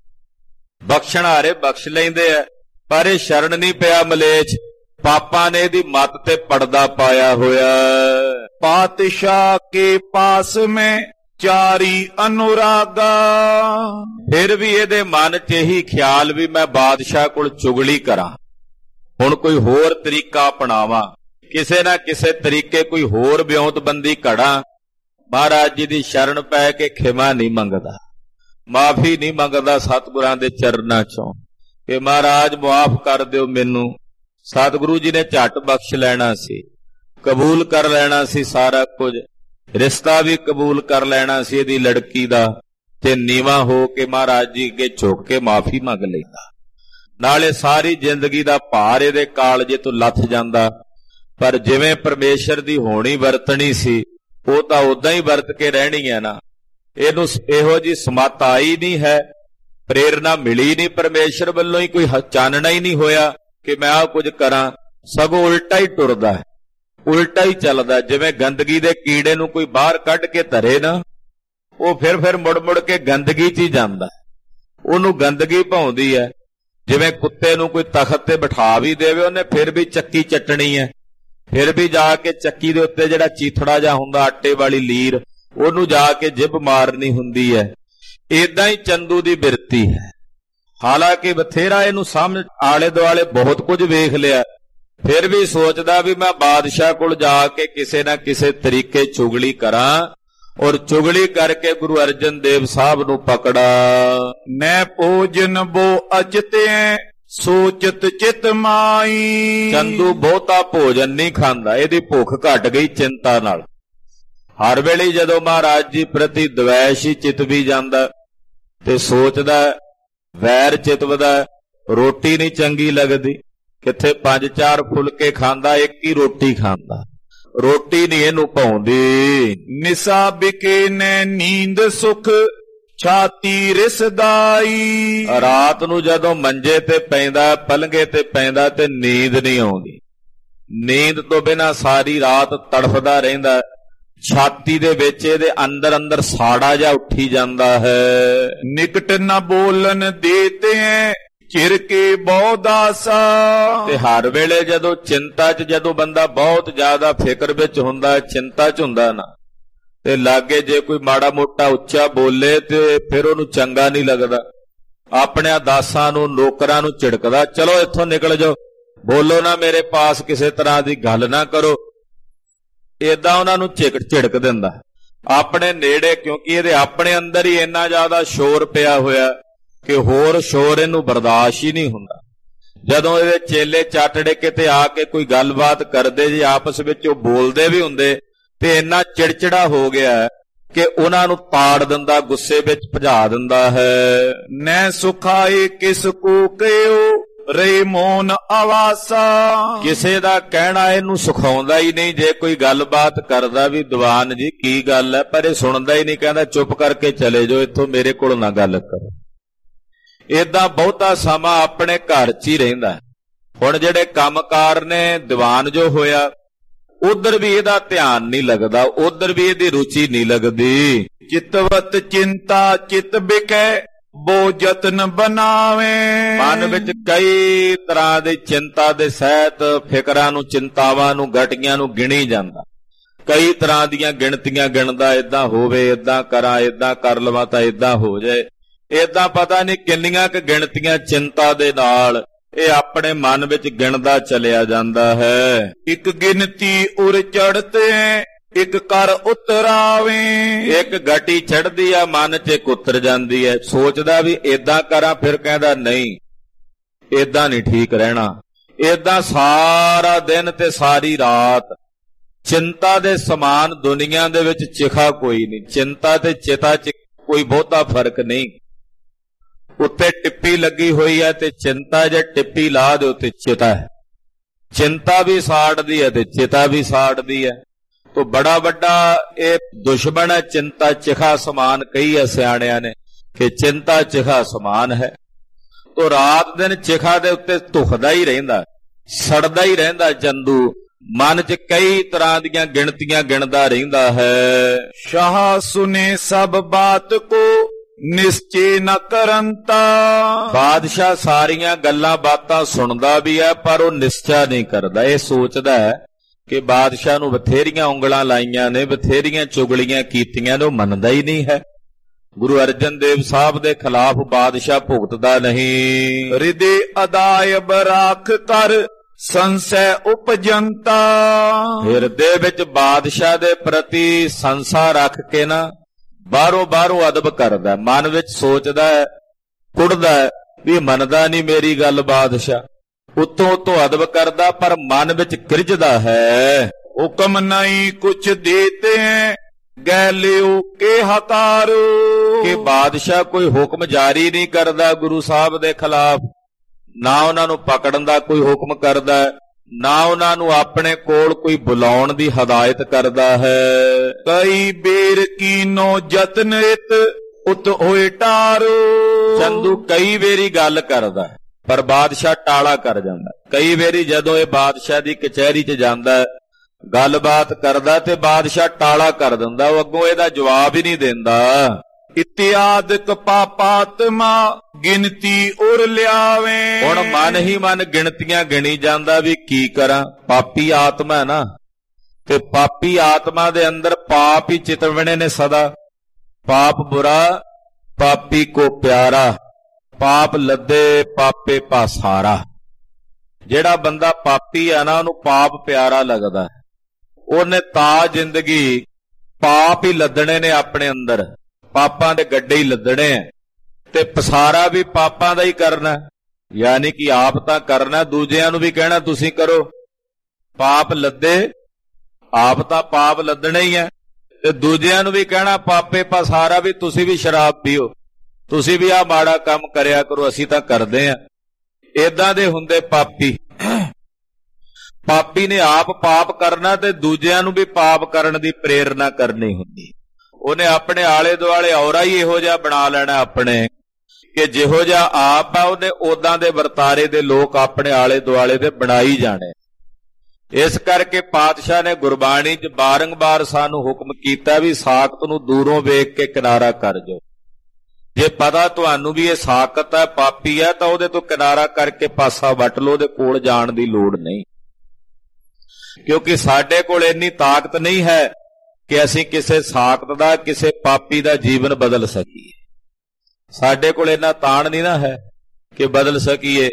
[SPEAKER 1] ਬਖਸ਼ਣ ਹਾਰੇ ਬਖਸ਼ ਲੈਂਦੇ ਆ, ਪਰ ਇਹ ਸ਼ਰਨ ਨਹੀਂ ਪਿਆ ਮਲੇਛ, ਪਾਪਾਂ ਨੇ ਇਹਦੀ ਮੱਤ ਤੇ ਪੜਦਾ ਪਾਇਆ ਹੋਇਆ।
[SPEAKER 2] ਪਾਤਸ਼ਾਹ ਕੇ ਪਾਸ ਮੈਂ ਚਾਰੀ ਅਨੁਰਾਗਾ।
[SPEAKER 1] ਫਿਰ ਵੀ ਇਹਦੇ ਮਨ 'ਚ ਇਹੀ ਖਿਆਲ ਵੀ ਮੈਂ ਬਾਦਸ਼ਾਹ ਕੋਲ ਚੁਗਲੀ ਕਰਾਂ, ਹੁਣ ਕੋਈ ਹੋਰ ਤਰੀਕਾ ਅਪਣਾਵਾਂ, ਕਿਸੇ ਨਾ ਕਿਸੇ ਤਰੀਕੇ ਕੋਈ ਹੋਰ ਵਿਉਂਤਬੰਦੀ ਘੜਾਂ। ਮਹਾਰਾਜ ਜੀ ਦੀ ਸ਼ਰਨ ਪੈ ਕੇ ਖਿਮਾ ਨਹੀਂ ਮੰਗਦਾ, ਮਾਫੀ ਨਹੀਂ ਮੰਗਦਾ ਸਤਿਗੁਰਾਂ ਦੇ ਚਰਨਾਂ 'ਚੋਂ ਕਿ ਮਹਾਰਾਜ ਮੁਆਫ ਕਰ ਦਿਓ ਮੈਨੂੰ। ਸਤਿਗੁਰੂ ਜੀ ਨੇ ਝੱਟ ਬਖਸ਼ ਲੈਣਾ ਸੀ, ਕਬੂਲ ਕਰ ਲੈਣਾ ਸੀ ਸਾਰਾ ਕੁਝ, ਰਿਸ਼ਤਾ ਵੀ ਕਬੂਲ ਕਰ ਲੈਣਾ ਸੀ ਇਹਦੀ ਲੜਕੀ ਦਾ, ਤੇ ਨੀਵਾਂ ਹੋ ਕੇ ਮਹਾਰਾਜ ਜੀ ਅੱਗੇ ਝੁਕ ਕੇ ਮਾਫੀ ਮੰਗ ਲੈਂਦਾ। ਨਾਲੇ ਸਾਰੀ ਜ਼ਿੰਦਗੀ ਦਾ ਭਾਰ ਇਹਦੇ ਕਾਲਜੇ ਤੋਂ ਲੱਥ ਜਾਂਦਾ। ਪਰ ਜਿਵੇਂ ਪਰਮੇਸ਼ਰ ਦੀ ਹੋਣੀ ਵਰਤਣੀ ਸੀ, ਉਹ ਤਾਂ ਉਦਾਂ ਹੀ ਵਰਤ ਕੇ ਰਹਿਣੀ ਹੈ ਨਾ। ਇਹਨੂੰ ਇਹੋ ਜੀ ਸਮੱਤ ਆਈ ਨਹੀਂ ਹੈ, ਪ੍ਰੇਰਨਾ ਮਿਲੀ ਨਹੀਂ ਪਰਮੇਸ਼ਰ ਵੱਲੋਂ ਹੀ, ਕੋਈ ਚਾਨਣਾ ਹੀ ਨਹੀਂ ਹੋਇਆ ਕਿ ਮੈਂ ਆਹ ਕੁਝ ਕਰਾਂ, ਸਗੋਂ ਉਲਟਾ ਹੀ ਟੁਰਦਾ, ਉਲਟਾ ਹੀ ਚੱਲਦਾ। ਜਿਵੇਂ ਗੰਦਗੀ ਦੇ ਕੀੜੇ ਨੂੰ ਕੋਈ ਬਾਹਰ ਕੱਢ ਕੇ ਧਰੇ ਨਾ, ਉਹ ਫਿਰ ਮੁੜ ਕੇ ਗੰਦਗੀ 'ਚ ਹੀ ਜਾਂਦਾ, ਉਹਨੂੰ ਗੰਦਗੀ ਭਾਉਂਦੀ ਹੈ। ਜਿਵੇਂ ਕੁੱਤੇ ਨੂੰ ਕੋਈ ਤਖਤ ਤੇ ਬਿਠਾ ਵੀ ਦੇਵੇ, ਉਹਨੇ ਫਿਰ ਵੀ ਚੱਕੀ ਚੱਟਣੀ ਹੈ, ਫਿਰ ਵੀ ਜਾ ਕੇ ਚੱਕੀ ਦੇ ਉੱਤੇ ਜਿਹੜਾ ਚੀਥੜਾ ਜਿਹਾ ਹੁੰਦਾ ਆਟੇ ਵਾਲੀ ਲੀਰ, ਉਹਨੂੰ ਜਾ ਕੇ ਜਿੱਬ ਮਾਰਨੀ ਹੁੰਦੀ ਹੈ। ਏਦਾਂ ਹੀ ਚੰਦੂ ਦੀ ਬਿਰਤੀ ਹੈ। ਹਾਲਾਂਕਿ ਬਥੇਰਾ ਇਹਨੂੰ ਸਮਝ ਆਲੇ ਦੁਆਲੇ ਬਹੁਤ ਕੁਝ ਵੇਖ ਲਿਆ, ਫਿਰ ਵੀ ਸੋਚਦਾ ਵੀ ਮੈਂ ਬਾਦਸ਼ਾਹ ਕੋਲ ਜਾ ਕੇ ਕਿਸੇ ਨਾ ਕਿਸੇ ਤਰੀਕੇ ਚੁਗਲੀ ਕਰਾਂ, ਔਰ ਚੁਗਲੀ ਕਰਕੇ ਗੁਰੂ ਅਰਜਨ ਦੇਵ ਸਾਹਿਬ ਨੂੰ ਪਕੜਾ।
[SPEAKER 2] ਨੈ ਭੋਜਨ ਬੋ ਅਜਤੇ ਸੋਚਤ ਚਿਤ ਮਾਈ।
[SPEAKER 1] ਚੰਦੂ ਬਹੁਤਾ ਭੋਜਨ ਨਹੀਂ ਖਾਂਦਾ, ਇਹਦੀ ਭੁੱਖ ਘਟ ਗਈ ਚਿੰਤਾ ਨਾਲ। ਹਰ ਵੇਲੇ ਜਦੋਂ ਮਹਾਰਾਜ ਜੀ ਪ੍ਰਤੀ ਦਵੈਸ਼ ਹੀ ਚਿਤਵੀ ਜਾਂਦਾ ਤੇ ਸੋਚਦਾ, ਵੈਰ ਚਿਤਵਦਾ, ਰੋਟੀ ਨਹੀਂ ਚੰਗੀ ਲੱਗਦੀ, ਕਿੱਥੇ 5-4 ਫੁਲਕੇ ਖਾਂਦਾ, ਇੱਕ ਹੀ ਰੋਟੀ ਖਾਂਦਾ, ਰੋਟੀ ਨਹੀਂ ਇਹਨੂੰ ਭਾਉਂਦੀ।
[SPEAKER 2] ਨਿਸਾ ਬਿਕੇ ਨੈ ਨੀਂਦ ਸੁਖ ਛਾਤੀ ਰਿਸਦਾਈ।
[SPEAKER 1] ਰਾਤ ਨੂੰ ਜਦੋਂ ਮੰਜੇ ਤੇ ਪੈਂਦਾ, ਪਲੰਘੇ ਤੇ ਪੈਂਦਾ ਤੇ ਨੀਂਦ ਨਹੀਂ ਆਉਂਦੀ, ਨੀਂਦ ਤੋਂ ਬਿਨਾਂ ਸਾਰੀ ਰਾਤ ਤੜਫਦਾ ਰਹਿੰਦਾ। ਛਾਤੀ ਦੇ ਵਿੱਚ ਇਹਦੇ ਅੰਦਰ ਸਾੜਾ ਜਿਹਾ ਉੱਠੀ ਜਾਂਦਾ ਹੈ।
[SPEAKER 2] ਨਿਕਟ ਨਾ ਬੋਲਨ ਦੇਤੇ ਚਿਰ ਕੇ ਬਹੁਦਾਸਾ।
[SPEAKER 1] ਤੇ ਹਰ ਵੇਲੇ ਜਦੋਂ ਚਿੰਤਾ 'ਚ, ਜਦੋਂ ਬੰਦਾ ਬਹੁਤ ਜ਼ਿਆਦਾ ਫਿਕਰ ਵਿੱਚ ਹੁੰਦਾ, ਚਿੰਤਾ 'ਚ ਹੁੰਦਾ ਨਾ, ਤੇ ਲਾਗੇ ਜੇ ਕੋਈ ਮਾੜਾ ਮੋਟਾ ਉੱਚਾ ਬੋਲੇ ਤੇ ਫਿਰ ਉਹਨੂੰ ਚੰਗਾ ਨਹੀਂ ਲੱਗਦਾ। ਆਪਣੇ ਦਾਸਾਂ ਨੂੰ, ਨੌਕਰਾਂ ਨੂੰ ਝਿੜਕਦਾ, ਚਲੋ ਇੱਥੋਂ ਨਿਕਲ ਜਾਓ, ਬੋਲੋ ਨਾ ਮੇਰੇ ਪਾਸ, ਕਿਸੇ ਤਰ੍ਹਾਂ ਦੀ ਗੱਲ ਨਾ ਕਰੋ। ਏਦਾਂ ਉਹਨਾਂ ਨੂੰ ਝਿੜਕ ਦਿੰਦਾ ਆਪਣੇ ਨੇੜੇ, ਕਿਉਂਕਿ ਇਹਦੇ ਆਪਣੇ ਅੰਦਰ ਹੀ ਇੰਨਾ ਜ਼ਿਆਦਾ ਸ਼ੋਰ ਪਿਆ ਹੋਇਆ ਕਿ ਹੋਰ ਸ਼ੋਰ ਇਹਨੂੰ ਬਰਦਾਸ਼ਤ ਹੀ ਨਹੀਂ ਹੁੰਦਾ। ਜਦੋਂ ਇਹਦੇ ਚੇਲੇ ਚਾਟੜੇ ਕਿਤੇ ਆ ਕੇ ਕੋਈ ਗੱਲਬਾਤ ਕਰਦੇ ਜੀ ਆਪਸ ਵਿੱਚ, ਉਹ ਬੋਲਦੇ ਵੀ ਹੁੰਦੇ ਤੇ ਇੰਨਾ ਚਿੜਚਿੜਾ ਹੋ ਗਿਆ ਕਿ ਉਹਨਾਂ ਨੂੰ ਤਾੜ ਦਿੰਦਾ, ਗੁੱਸੇ ਵਿੱਚ ਭਜਾ ਦਿੰਦਾ ਹੈ।
[SPEAKER 2] ਨੈ ਸੁਖਾਏ ਕਿਸ ਕੋ ਕਹਿਓ ਰੇ ਮੋਨ ਆਵਾਸਾ।
[SPEAKER 1] ਕਿਸੇ ਦਾ ਕਹਿਣਾ ਇਹਨੂੰ ਸੁਖਾਉਂਦਾ ਹੀ ਨਹੀਂ। ਜੇ ਕੋਈ ਗੱਲਬਾਤ ਕਰਦਾ ਵੀ ਦੀਵਾਨ ਜੀ ਕੀ ਗੱਲ ਹੈ, ਪਰ ਇਹ ਸੁਣਦਾ ਹੀ ਨਹੀਂ, ਕਹਿੰਦਾ ਚੁੱਪ ਕਰਕੇ ਚਲੇ ਜਾਓ ਇੱਥੋਂ, ਮੇਰੇ ਕੋਲ ਨਾ ਗੱਲ ਕਰੋ। ਏਦਾਂ ਬਹੁਤਾ ਸਮਾਂ ਆਪਣੇ ਘਰ 'ਚ ਹੀ ਰਹਿੰਦਾ। ਹੁਣ ਜਿਹੜੇ ਕੰਮਕਾਰ ਨੇ, ਦੀਵਾਨ ਜੋ ਹੋਇਆ, ਉਧਰ ਵੀ ਇਹਦਾ ਧਿਆਨ ਨਹੀਂ ਲੱਗਦਾ, ਉਧਰ ਵੀ ਇਹਦੀ ਰੁਚੀ ਨਹੀਂ ਲੱਗਦੀ।
[SPEAKER 2] ਚਿਤਵਤ ਚਿੰਤਾ ਚਿਤ ਬਿਕੈ ਬੋ ਯਤਨ ਬਣਾਵੇ।
[SPEAKER 1] ਮਨ ਵਿੱਚ ਕਈ ਤਰ੍ਹਾਂ ਦੀ ਚਿੰਤਾ ਦੇ ਸਹਿਤ ਫਿਕਰਾਂ ਨੂੰ, ਚਿੰਤਾਵਾਂ ਨੂੰ, ਗਟੀਆਂ ਨੂੰ ਗਿਣੀ ਜਾਂਦਾ। ਕਈ ਤਰ੍ਹਾਂ ਦੀਆਂ ਗਿਣਤੀਆਂ ਗਿਣਦਾ, ਏਦਾਂ ਹੋਵੇ, ਏਦਾਂ ਕਰਾਂ, ਏਦਾਂ ਕਰ ਲਵਾਂ ਤਾਂ ਏਦਾਂ ਹੋ ਜਾਏ। ਏਦਾਂ ਪਤਾ ਨਹੀਂ ਕਿੰਨੀਆਂ ਕੁ ਗਿਣਤੀਆਂ ਚਿੰਤਾ ਦੇ ਨਾਲ ਇਹ ਆਪਣੇ ਮਨ ਵਿੱਚ ਗਿਣਦਾ ਚਲਿਆ ਜਾਂਦਾ ਹੈ।
[SPEAKER 2] ਇੱਕ ਗਿਣਤੀ ਉਰ ਚੜਤੇ ਇੱਕ ਕਰ ਉਤਰਾਵੇ।
[SPEAKER 1] ਇੱਕ ਗਟੀ ਚੜਦੀ ਆ ਮਨ 'ਚ, ਇੱਕ ਉਤਰ ਜਾਂਦੀ ਹੈ। ਸੋਚਦਾ ਵੀ ਏਦਾਂ ਕਰਾਂ, ਫਿਰ ਕਹਿੰਦਾ ਨਹੀਂ ਏਦਾਂ ਨਹੀਂ ਠੀਕ ਰਹਿਣਾ। ਏਦਾਂ ਸਾਰਾ ਦਿਨ ਤੇ ਸਾਰੀ ਰਾਤ ਚਿੰਤਾ ਦੇ ਸਮਾਨ ਦੁਨੀਆ ਦੇ ਵਿੱਚ ਚਿਖਾ ਕੋਈ ਨਹੀਂ। ਚਿੰਤਾ ਤੇ ਚਿਤਾ 'ਚ ਕੋਈ ਬਹੁਤਾ ਫਰਕ ਨਹੀਂ। ਉੱਤੇ ਟਿੱਪੀ ਲੱਗੀ ਹੋਈ ਹੈ ਤੇ ਚਿੰਤਾ ਜੇ ਟਿੱਪੀ ਲਾ ਦੇ ਉੱਤੇ ਚਿਤਾ ਹੈ। ਚਿੰਤਾ ਵੀ ਸਾੜਦੀ ਹੈ ਤੇ ਚਿਤਾ ਵੀ ਸਾੜਦੀ ਹੈ। ਤੋ ਬੜਾ ਵੱਡਾ ਇਹ ਦੁਸ਼ਮਣ ਹੈ ਚਿੰਤਾ। ਚਿਖਾ ਸਮਾਨ ਕਹੀ ਹੈ ਸਿਆਣਿਆਂ ਨੇ ਕਿ ਚਿੰਤਾ ਚਿਖਾ ਸਮਾਨ ਹੈ। ਤੋ ਰਾਤ ਦਿਨ ਚਿਖਾ ਦੇ ਉੱਤੇ ਧੁਖਦਾ ਹੀ ਰਹਿੰਦਾ, ਸੜਦਾ ਹੀ ਰਹਿੰਦਾ ਚੰਦੂ। ਮਨ 'ਚ ਕਈ ਤਰ੍ਹਾਂ ਦੀਆਂ ਗਿਣਤੀਆਂ ਗਿਣਦਾ ਰਹਿੰਦਾ ਹੈ।
[SPEAKER 2] ਸ਼ਾਹ ਸੁਨੇ ਸਭ ਬਾਤ ਕੋ ਨਿਸ਼ਚੇ ਨ ਕਰੰਤਾ।
[SPEAKER 1] ਬਾਦਸ਼ਾਹ ਸਾਰੀਆਂ ਗੱਲਾਂ ਬਾਤਾਂ ਸੁਣਦਾ ਵੀ ਹੈ, ਪਰ ਉਹ ਨਿਸ਼ਚਾ ਨਹੀਂ ਕਰਦਾ। ਇਹ ਸੋਚਦਾ ਹੈ ਕਿ ਬਾਦਸ਼ਾਹ ਨੂੰ ਬਥੇਰੀਆਂ ਉਂਗਲਾਂ ਲਾਈਆਂ ਨੇ, ਬਥੇਰੀਆਂ ਚੁਗਲੀਆਂ ਕੀਤੀਆਂ ਨੇ, ਉਹ ਮੰਨਦਾ ਹੀ ਨਹੀਂ ਹੈ। ਗੁਰੂ ਅਰਜਨ ਦੇਵ ਸਾਹਿਬ ਦੇ ਖਿਲਾਫ ਬਾਦਸ਼ਾਹ ਭੁਗਤਦਾ ਨਹੀਂ।
[SPEAKER 2] ਹਿਰਦੇ ਅਦਾਇਬ ਰਾਖ ਕਰ ਸੰਸੈ ਉਪਜੰਤਾ।
[SPEAKER 1] ਹਿਰਦੇ ਵਿੱਚ ਬਾਦਸ਼ਾਹ ਦੇ ਪ੍ਰਤੀ ਸੰਸਾ ਰੱਖ ਕੇ ਨਾ ਬਾਹਰੋਂ ਅਦਬ ਕਰਦਾ। ਮਨ ਵਿੱਚ ਸੋਚਦਾ ਹੈ, ਕੁੜਦਾ ਵੀ ਮੰਨਦਾ ਨਹੀਂ ਮੇਰੀ ਗੱਲ ਬਾਦਸ਼ਾਹ। ਉੱਤੋਂ ਅਦਬ ਕਰਦਾ, ਪਰ ਮਨ ਵਿੱਚ ਕਿਰਜਦਾ ਹੈ।
[SPEAKER 2] ਹੁਕਮ ਨਹੀਂ ਕੁਛ ਦੇਤੇ ਗੈ ਲਿਓ ਕੇ ਹਕਾਰੂ।
[SPEAKER 1] ਕਿ ਬਾਦਸ਼ਾਹ ਕੋਈ ਹੁਕਮ ਜਾਰੀ ਨਹੀਂ ਕਰਦਾ ਗੁਰੂ ਸਾਹਿਬ ਦੇ ਖਿਲਾਫ, ਨਾ ਉਹਨਾਂ ਨੂੰ ਪਕੜਨ ਦਾ ਕੋਈ ਹੁਕਮ ਕਰਦਾ, ਨਾ ਉਹਨਾਂ ਨੂੰ ਆਪਣੇ ਕੋਲ ਕੋਈ ਬੁਲਾਉਣ ਦੀ ਹਦਾਇਤ ਕਰਦਾ ਹੈ।
[SPEAKER 2] ਕਈ ਬੇਰ ਕੀਨੋ ਯਤਨ ਇਤ ਉਤ ਹੋਏ ਟਾਰੂ।
[SPEAKER 1] ਚੰਦੂ ਕਈ ਵੇਰੀ ਗੱਲ ਕਰਦਾ ਪਰ ਬਾਦਸ਼ਾਹ ਟਾਲਾ ਕਰ ਜਾਂਦਾ। ਕਈ ਵੇਰੀ ਜਦੋਂ ਇਹ ਬਾਦਸ਼ਾਹ ਦੀ ਕਚਹਿਰੀ 'ਚ ਜਾਂਦਾ, ਗੱਲਬਾਤ ਕਰਦਾ ਤੇ ਬਾਦਸ਼ਾਹ ਟਾਲਾ ਕਰ ਦਿੰਦਾ, ਉਹ ਅੱਗੋਂ ਇਹਦਾ ਜਵਾਬ ਹੀ ਨਹੀਂ ਦਿੰਦਾ। ਇਤਿਆਦਿਕ ਪਾਪਾਤਮਾ ਗਿਣਤੀ ਉਰ ਲਿਆਵੇ। ਹੁਣ ਮਨ ਹੀ ਮਨ ਗਿਣਤੀਆਂ ਗਿਣੀ ਜਾਂਦਾ ਵੀ ਕੀ ਕਰਾਂ। ਪਾਪੀ ਆਤਮਾ ਹੈ ਨਾ, ਤੇ ਪਾਪੀ ਆਤਮਾ ਦੇ ਅੰਦਰ ਪਾਪ ਹੀ ਚਿਤਵਣੇ ਨੇ ਸਦਾ। ਪਾਪ ਬੁਰਾ ਪਾਪੀ ਕੋ ਪਿਆਰਾ, ਪਾਪ ਲੱਦੇ ਪਾਪੇ ਪਾਸਾਰਾ। ਜਿਹੜਾ ਬੰਦਾ ਪਾਪੀ ਆ ਨਾ, ਉਹਨੂੰ ਪਾਪ ਪਿਆਰਾ ਲੱਗਦਾ। ਉਹਨੇ ਤਾਂ ਜ਼ਿੰਦਗੀ ਪਾਪ ਹੀ ਲੱਦਣੇ ਨੇ ਆਪਣੇ ਅੰਦਰ, ਪਾਪਾਂ ਦੇ ਗੱਡੇ ਹੀ ਲੱਦਣੇ ਆ, ਤੇ ਪਸਾਰਾ ਵੀ ਪਾਪਾਂ ਦਾ ਹੀ ਕਰਨਾ। ਯਾਨੀ ਕਿ ਆਪ ਤਾਂ ਕਰਨਾ, ਦੂਜਿਆਂ ਨੂੰ ਵੀ ਕਹਿਣਾ ਤੁਸੀਂ ਕਰੋ। ਪਾਪ ਲੱਦੇ, ਆਪ ਤਾਂ ਪਾਪ ਲੱਦਣੇ ਹੀ ਆ, ਤੇ ਦੂਜਿਆਂ ਨੂੰ ਵੀ ਕਹਿਣਾ ਪਾਪੇ ਪਸਾਰਾ ਵੀ ਤੁਸੀਂ ਵੀ ਸ਼ਰਾਬ ਪੀਓ, ਤੁਸੀਂ ਵੀ ਆਹ ਮਾੜਾ ਕੰਮ ਕਰਿਆ ਕਰੋ, ਅਸੀਂ ਤਾਂ ਕਰਦੇ ਆ। ਏਦਾਂ ਦੇ ਹੁੰਦੇ ਪਾਪੀ। ਪਾਪੀ ਨੇ ਆਪ ਪਾਪ ਕਰਨਾ ਤੇ ਦੂਜਿਆਂ ਨੂੰ ਵੀ ਪਾਪ ਕਰਨ ਦੀ ਪ੍ਰੇਰਨਾ ਕਰਨੀ ਹੁੰਦੀ। ਉਹਨੇ ਆਪਣੇ ਆਲੇ ਦੁਆਲੇ ਔਰਾ ਹੀ ਇਹੋ ਜਿਹਾ ਬਣਾ ਲੈਣਾ ਆਪਣੇ, ਕਿ ਜਿਹੋ ਜਿਹਾ ਆਪ ਆ ਉਹਨੇ ਉਦਾਂ ਦੇ ਵਰਤਾਰੇ ਦੇ ਲੋਕ ਆਪਣੇ ਆਲੇ ਦੁਆਲੇ ਦੇ ਬਣਾਈ ਜਾਣੇ। ਇਸ ਕਰਕੇ ਪਾਤਸ਼ਾਹ ਨੇ ਗੁਰਬਾਣੀ 'ਚ ਬਾਰੰਬਾਰ ਸਾਨੂੰ ਹੁਕਮ ਕੀਤਾ ਵੀ ਸਾਖਤ ਨੂੰ ਦੂਰੋਂ ਵੇਖ ਕੇ ਕਿਨਾਰਾ ਕਰ ਜਾਓ। ਜੇ ਪਤਾ ਤੁਹਾਨੂੰ ਵੀ ਇਹ ਸਾਖਤ ਹੈ, ਪਾਪੀ ਹੈ, ਤਾਂ ਉਹਦੇ ਤੋਂ ਕਿਨਾਰਾ ਕਰਕੇ ਪਾਸਾ ਵੱਟ ਲਓ, ਉਹਦੇ ਕੋਲ ਜਾਣ ਦੀ ਲੋੜ ਨਹੀਂ। ਕਿਉਂਕਿ ਸਾਡੇ ਕੋਲ ਇੰਨੀ ਤਾਕਤ ਨਹੀਂ ਹੈ ਕਿ ਅਸੀਂ ਕਿਸੇ ਸਾਖਤ ਦਾ, ਕਿਸੇ ਪਾਪੀ ਦਾ ਜੀਵਨ ਬਦਲ ਸਕੀਏ। ਸਾਡੇ ਕੋਲ ਇੰਨਾ ਤਾਣ ਨਹੀਂ ਨਾ ਹੈ ਕਿ ਬਦਲ ਸਕੀਏ।